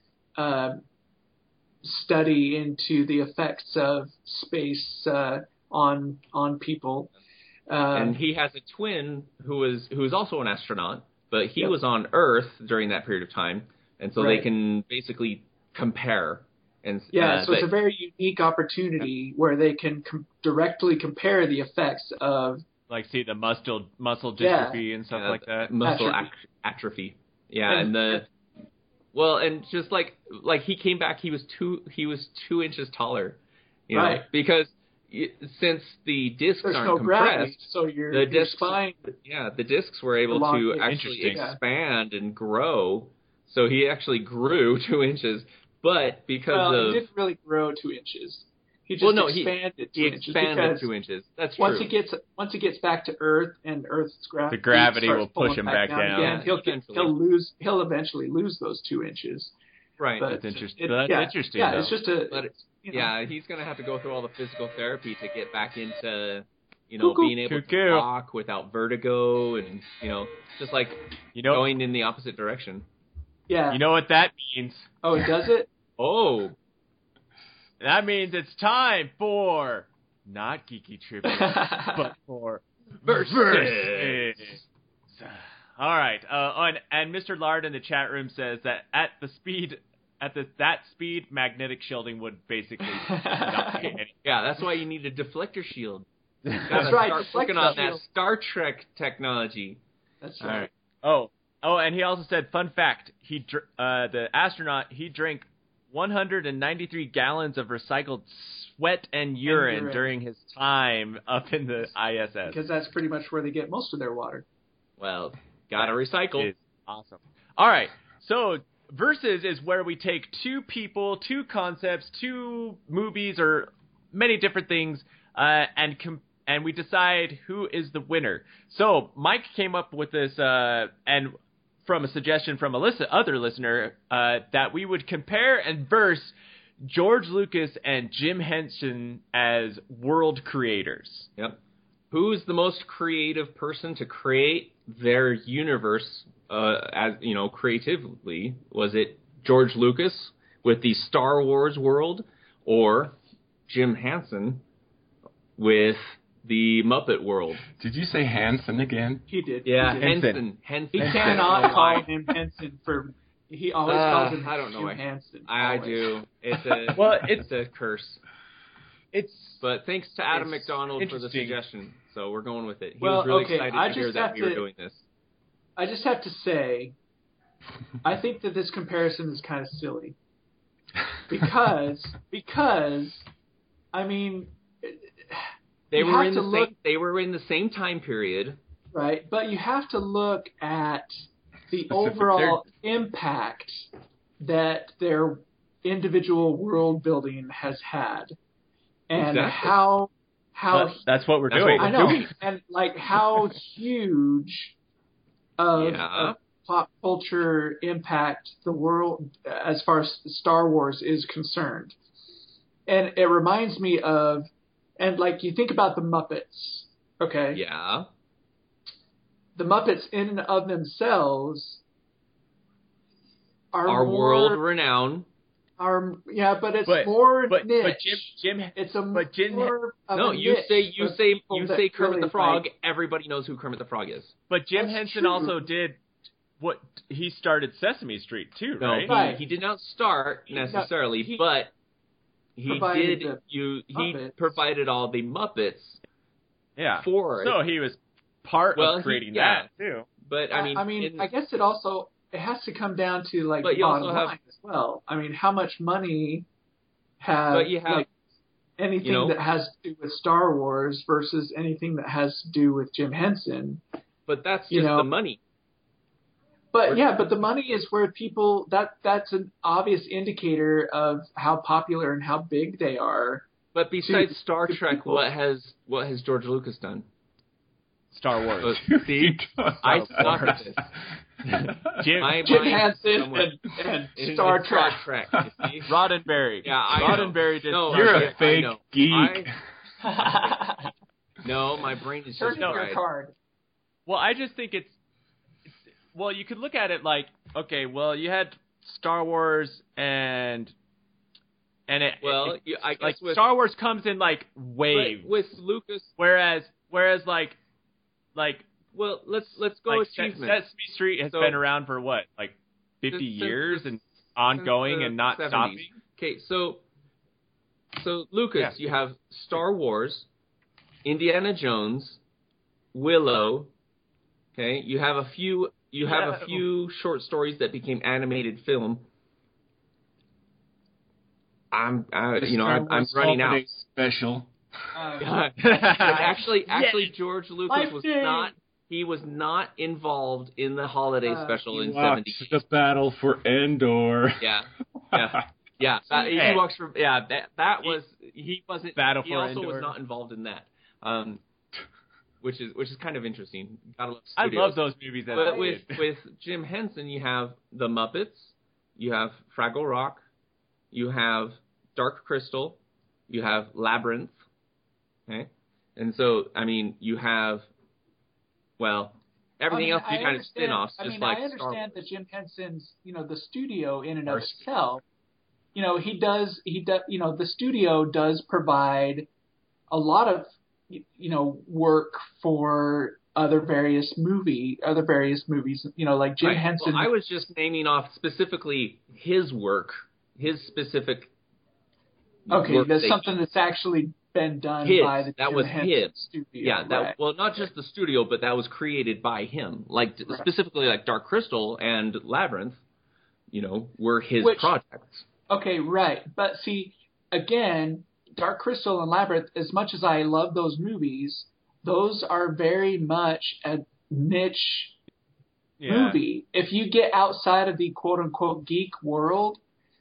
study into the effects of space on people. And he has a twin who is also an astronaut, but he Yep. was on Earth during that period of time, and so Right. they can basically compare. And So it's a very unique opportunity where they can directly compare the effects of Like see the muscle Yeah. dystrophy and stuff like that. muscle Atrophy. atrophy. Yeah, And- and just like he came back, he was 2 inches taller, Right. because since the discs there's aren't no gravity, compressed, so your the discs, spine. the discs were able to Elongate. actually Interesting. expand and grow. So he actually grew 2 inches, but because Well, of he didn't really grow 2 inches. He just expanded 2 he inches. expanded because 2 inches. That's once true. it gets back to Earth and Earth's The gravity starts will push pulling him back down. again, Yeah, he'll eventually lose those 2 inches. right. But That's interesting. interesting. Yeah, though. it's just a. But yeah, he's going to have to go through all the physical therapy to get back into, Cuckoo. being able to walk without vertigo and, just like going in the opposite direction. Yeah. You know what that means? Oh, it does it? Oh. That means it's time for not geeky trivia, but for versus. All right. And Mr. Lard in the chat room says that at that speed, magnetic shielding would basically not be any. Yeah, that's why you need a deflector shield. That's right. Start working on that Star Trek technology. That's All right. right. Oh, and he also said, fun fact: the astronaut drank 193 gallons of recycled sweat and urine during his time up in the ISS. Because that's pretty much where they get most of their water. Well, gotta recycle. Is awesome. All right, so versus is where we take two people, two concepts, two movies, or many different things, and we decide who is the winner. So Mike came up with this, and from a suggestion from other listener, that we would compare and verse George Lucas and Jim Henson as world creators. Yep. Who's the most creative person to create their universe, creatively? Was it George Lucas with the Star Wars world, or Jim Henson with the Muppet world? Did you say Hanson again? He did. Yeah, He did. Henson. He cannot call him Henson for. He always calls him I don't know. Jim Henson. I always. do. It's a it's a curse. But thanks to Adam McDonald for the suggestion. So we're going with it. He was really excited to hear that we were doing this. I just have to say, I think that this comparison is kind of silly. Because I mean, they were in the same time period. Right, but you have to look at the overall impact that their individual world building has had. And exactly. how that's what we're doing. I know, and like how huge of pop culture impact the world as far as Star Wars is concerned. And it reminds me of, and like you think about the Muppets, okay? Yeah. The Muppets in and of themselves are world renowned. But it's more niche. You say Kermit the Frog. Everybody knows who Kermit the Frog is. But Jim Henson also did what he started Sesame Street too, right? No, he did not start necessarily, but he provided all the Muppets. Yeah. For so he was part of creating that too. But I guess it has to come down to like the bottom line as well. I mean, how much money like anything that has to do with Star Wars versus anything that has to do with Jim Henson. But that's just the money. But the money is where people that's an obvious indicator of how popular and how big they are. But besides Star Trek, what has George Lucas done? Star Wars. See, I suck at this. Jim Henson and Star Trek. You see? Roddenberry. Yeah, Roddenberry did. No, you're a fake geek. No, my brain is just fried. Card. Well, I just think it's. Well, you could look at it like, okay, well, you had Star Wars I guess like Star Wars comes in like waves with Lucas. Whereas like. Well, let's go achievement. Sesame Street has been around for what, like 50 years and ongoing and not 70s. Stopping. Okay, so Lucas, you have Star Wars, Indiana Jones, Willow. Okay, you have a few short stories that became animated film. I'm running out. Special. Actually, George Lucas was not involved in the holiday special in '70s. The battle for Endor. Yeah. Yeah, he walks from. Yeah, that was he wasn't. Battle he for also Endor. was not involved in that, which is kind of interesting. Gotta love I studios. love those movies. As But a with kid. Jim Henson, you have the Muppets, you have Fraggle Rock, you have Dark Crystal, you have Labyrinth. Okay, and so I mean you have everything else. You kind of spin-offs, just like I Star Wars. understand that Jim Henson's, the studio in and of itself, he does, the studio does provide a lot of, work for other various movies, like Jim Right. Henson. Well, I was just naming off specifically his work, his specific. Okay, work that's that- something that's actually been done by the that Jim was Henson his. studio. Yeah, right. well, not just the studio, but that was created by him. Like specifically, like Dark Crystal and Labyrinth, were his projects. Okay, right. But see, again, Dark Crystal and Labyrinth, as much as I love those movies, those are very much a niche movie. If you get outside of the quote-unquote geek world,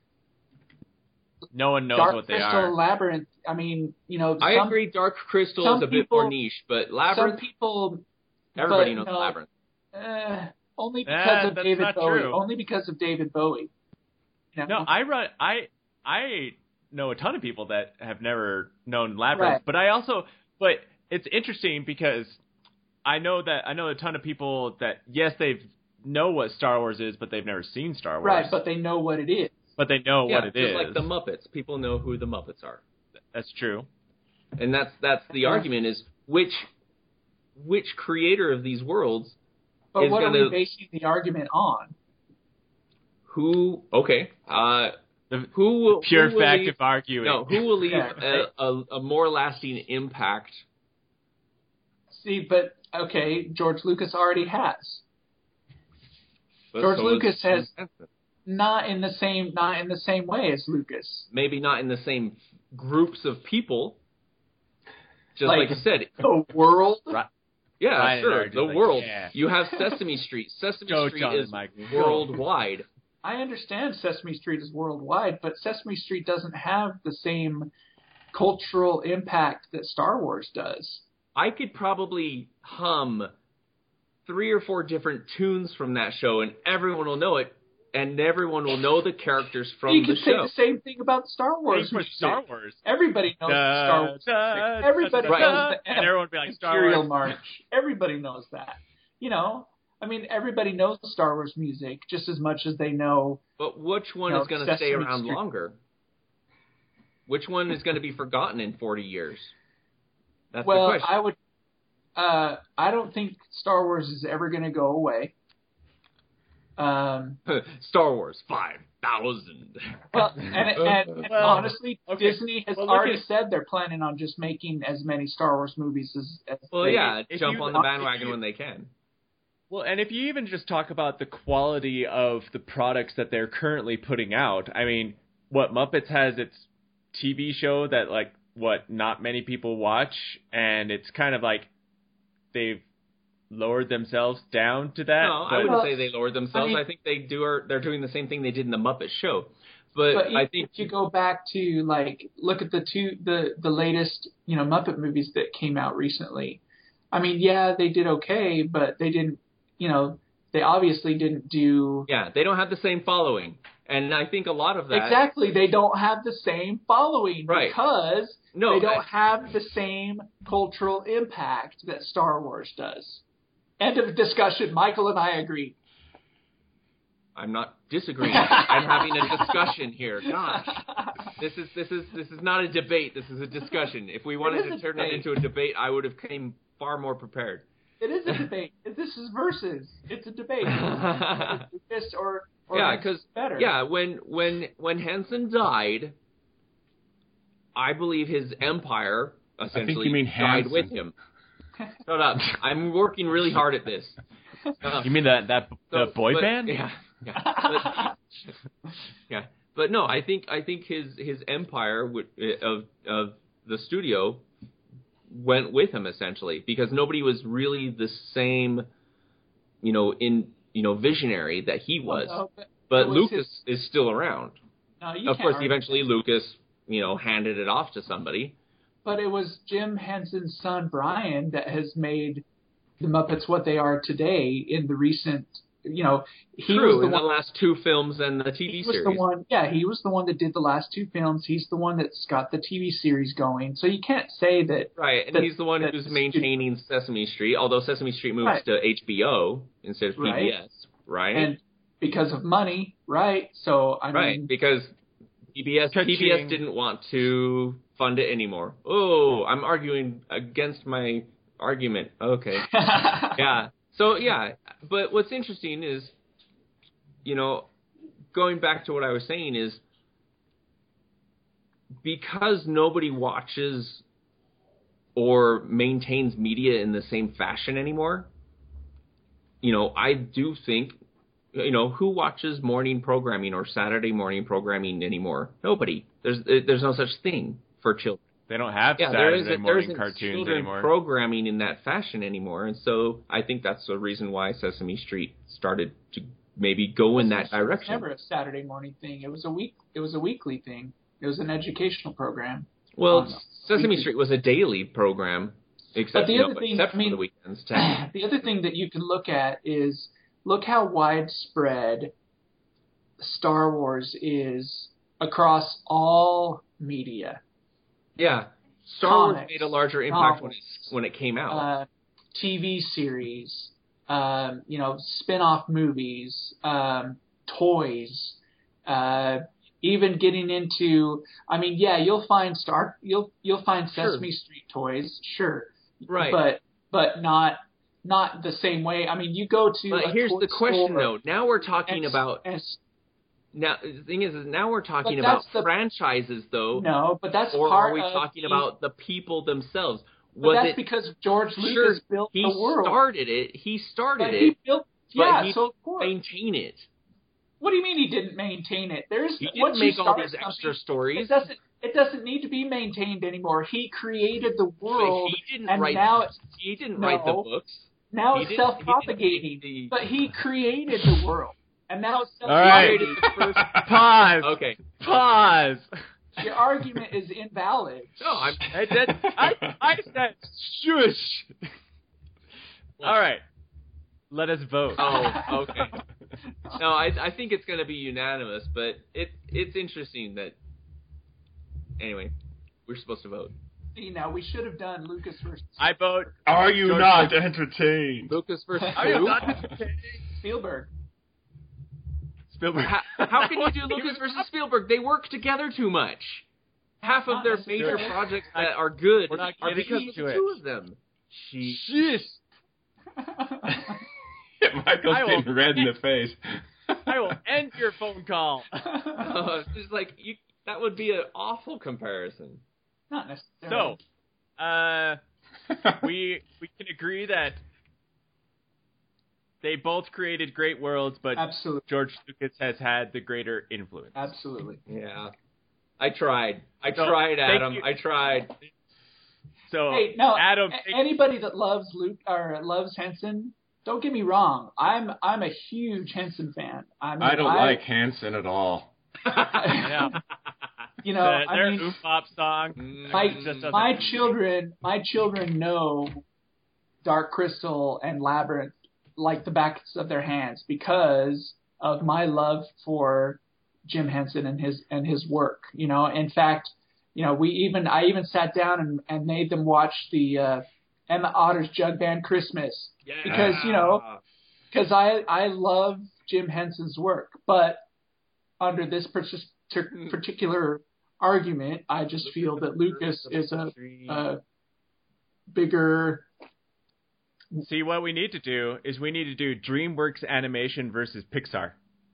No one knows Dark what they Crystal are. and Labyrinth, I mean, I agree. Dark Crystal is a bit more niche, but Labyrinth. Some people, everybody knows Labyrinth. Only because of that's David not Bowie. true. Only because of David Bowie. No, I know a ton of people that have never known Labyrinth, Right. but it's interesting because I know a ton of people that they know what Star Wars is, but they've never seen Star Wars. Right, but they know what it is. But they know what it is. Just like the Muppets. People know who the Muppets are. That's true. And that's the argument is which creator of these worlds But is what are going we basing the argument on? who The who will pure who will fact leave, of arguing. no who will leave Yeah. a more lasting impact. See, but okay, George Lucas already has. But George so Lucas is has- Henson. Not in the same way as Lucas. Maybe not in the same groups of people. Just Like- like you said, The world. Right. yeah, Ryan and I sure. are just The like, world. yeah. You have Sesame Street. Sesame Go, Street John is and Mike. Go. worldwide. I understand Sesame Street is worldwide, but Sesame Street doesn't have the same cultural impact that Star Wars does. I could probably hum 3 or 4 different tunes from that show, and everyone will know it, and everyone will know the characters from You the can say show. the same thing about Star Wars. Thanks for music. Star Wars. Everybody knows Star Wars. music. Everybody Right. knows the And everyone would be like, Star Imperial Wars. March. Everybody knows that. Everybody knows Star Wars music just as much as they know. But which one No, is going to stay Sesame around Street. longer? Which one is going to be forgotten in 40 years? That's Well, the question. I don't think Star Wars is ever going to go away. Star Wars 5,000. Well, and Well, honestly, okay. Disney has Well, look already at- said they're planning on just making as many Star Wars movies as Well, they yeah, if jump you- on the if bandwagon you- when they can. Well, and if you even just talk about the quality of the products that they're currently putting out, I mean, Muppets has its TV show that, not many people watch, and it's kind of like they've lowered themselves down to that. No, I but- wouldn't Well, say they lowered themselves. I mean- I think they're doing the same thing they did in the Muppet Show. But I think if you go back to look at the latest Muppet movies that came out recently. I mean, yeah, they did okay, but they didn't. They obviously didn't do they don't have the same following, and I think a lot of that exactly. They don't have the same following Right. because No, they don't have the same cultural impact that Star Wars does. End of discussion. Michael and I agree. I'm not disagreeing. I'm having a discussion here. Gosh, this is not a debate. This is a discussion. If we wanted is to a turn it debate. into a debate, I would have came far more prepared. It is a debate. This is versus. It's a debate. Lucas or Yeah, Henson because better. when Henson died, I believe his empire essentially you mean died Hanson. with him. Shut up! I'm working really hard at this. You mean the boy band? Yeah, yeah. But no, I think his empire of the studio went with him essentially because nobody was really the same, visionary that he was. No, But it was Lucas is still around. No, you Of can't course, argue. eventually Lucas, handed it off to somebody. But it was Jim Henson's son Brian that has made the Muppets what they are today in the recent. He True, was the in one. the last 2 films and the TV He was series. the one. Yeah, he was the one that did the last 2 films. He's the one that's got the TV series going. So you can't say that. Right, and he's the one who's maintaining Sesame Street, although Sesame Street moves to HBO instead of PBS, right? And because of money, right? So I mean, because PBS didn't want to fund it anymore. Oh, I'm arguing against my argument. Okay. Yeah. So, yeah. But what's interesting is, going back to what I was saying is, because nobody watches or maintains media in the same fashion anymore, I do think, who watches morning programming or Saturday morning programming anymore? Nobody. There's no such thing for children. They don't have Saturday morning cartoons anymore. Programming in that fashion anymore, and so I think that's the reason why Sesame Street started to maybe go in that direction. It was never a Saturday morning thing. It was a weekly thing. It was an educational program. Well, Sesame Street was a daily program, except for the weekends. The other thing that you can look at is look how widespread Star Wars is across all media. Yeah, Star Wars made a larger impact when it came out. TV series, spin-off movies, toys, even getting into. I mean, yeah, you'll find Sesame Street toys, sure, right, but not the same way. I mean, you go to. But here's the question, though. Now we're talking about. Now, the thing is now we're talking about franchises, though. No, but that's or part are we of talking about the people themselves? But that's because George Lucas built the world. He started it. He built, so of course. Maintain it. What do you mean he didn't maintain it? He didn't make all these extra stories. It doesn't need to be maintained anymore. He created the world, he didn't and write the books. Now it's self-propagating. But he created the world. And now it's self-propagating. All right. Pause. Okay. Pause. Your argument is invalid. No, I said shush. All right. Let us vote. Oh, okay. No, I think it's going to be unanimous, but it's interesting that. Anyway, we're supposed to vote. See, now we should have done Lucas versus. I vote. Are you not entertained? Lucas versus Are you not entertained? Spielberg. How can you do Lucas versus Spielberg? They work together too much. Half of their major projects that are good are because of the 2 of them. Jeez. Michael's getting red in the face. I will end your phone call. It's just like that would be an awful comparison. Not necessarily. So, we can agree that they both created great worlds, but absolutely. George Lucas has had the greater influence. Absolutely. Yeah. I tried, Adam. I tried. So, hey, no, Adam, anybody that loves Luke or loves Henson, don't get me wrong. I'm a huge Henson fan. I don't like Henson at all. Yeah. Their Oof Pop song. My children know Dark Crystal and Labyrinth like the backs of their hands because of my love for Jim Henson and his work. In fact, I even sat down and made them watch the Emma Otter's Jug Band Christmas because I love Jim Henson's work, but under this particular argument, I just feel that Lucas is a bigger. See, what we need to do is we need to do DreamWorks Animation versus Pixar.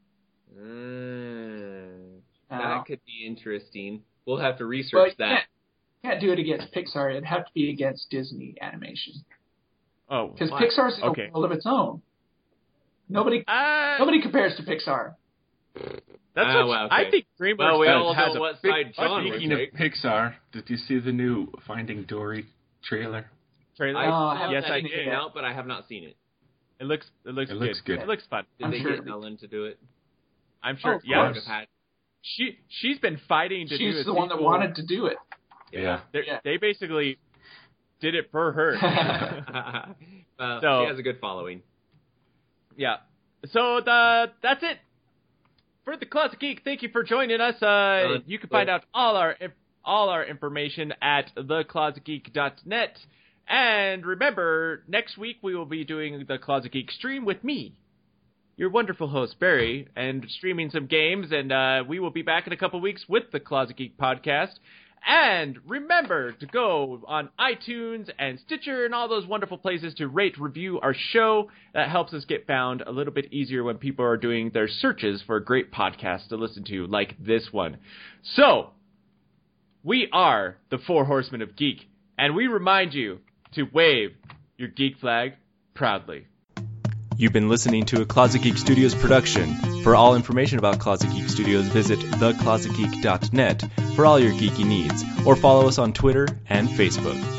That could be interesting. We'll have to research that. Can't do it against Pixar. It'd have to be against Disney Animation. Oh, because Pixar's in a world of its own. Nobody compares to Pixar. I think DreamWorks we all has know what side John would Speaking of Pixar, did you see the new Finding Dory trailer? Yes, I did. Out, but I have not seen it. It looks good. It looks fun. Did they get Ellen to do it? I'm sure. Yeah. she's been fighting to do it. She's the one that wanted to do it. Yeah. They basically did it for her. So she has a good following. Yeah. So that's it for the Closet Geek. Thank you for joining us. You can find out all our information at theclosetgeek.net. And remember, next week we will be doing the Closet Geek stream with me, your wonderful host, Barry, and streaming some games. And we will be back in a couple weeks with the Closet Geek podcast. And remember to go on iTunes and Stitcher and all those wonderful places to rate, review our show. That helps us get found a little bit easier when people are doing their searches for a great podcast to listen to, like this one. So, we are the Four Horsemen of Geek, and we remind you to wave your geek flag proudly. You've been listening to a Closet Geek Studios production. For all information about Closet Geek Studios, visit theclosetgeek.net for all your geeky needs, or follow us on Twitter and Facebook.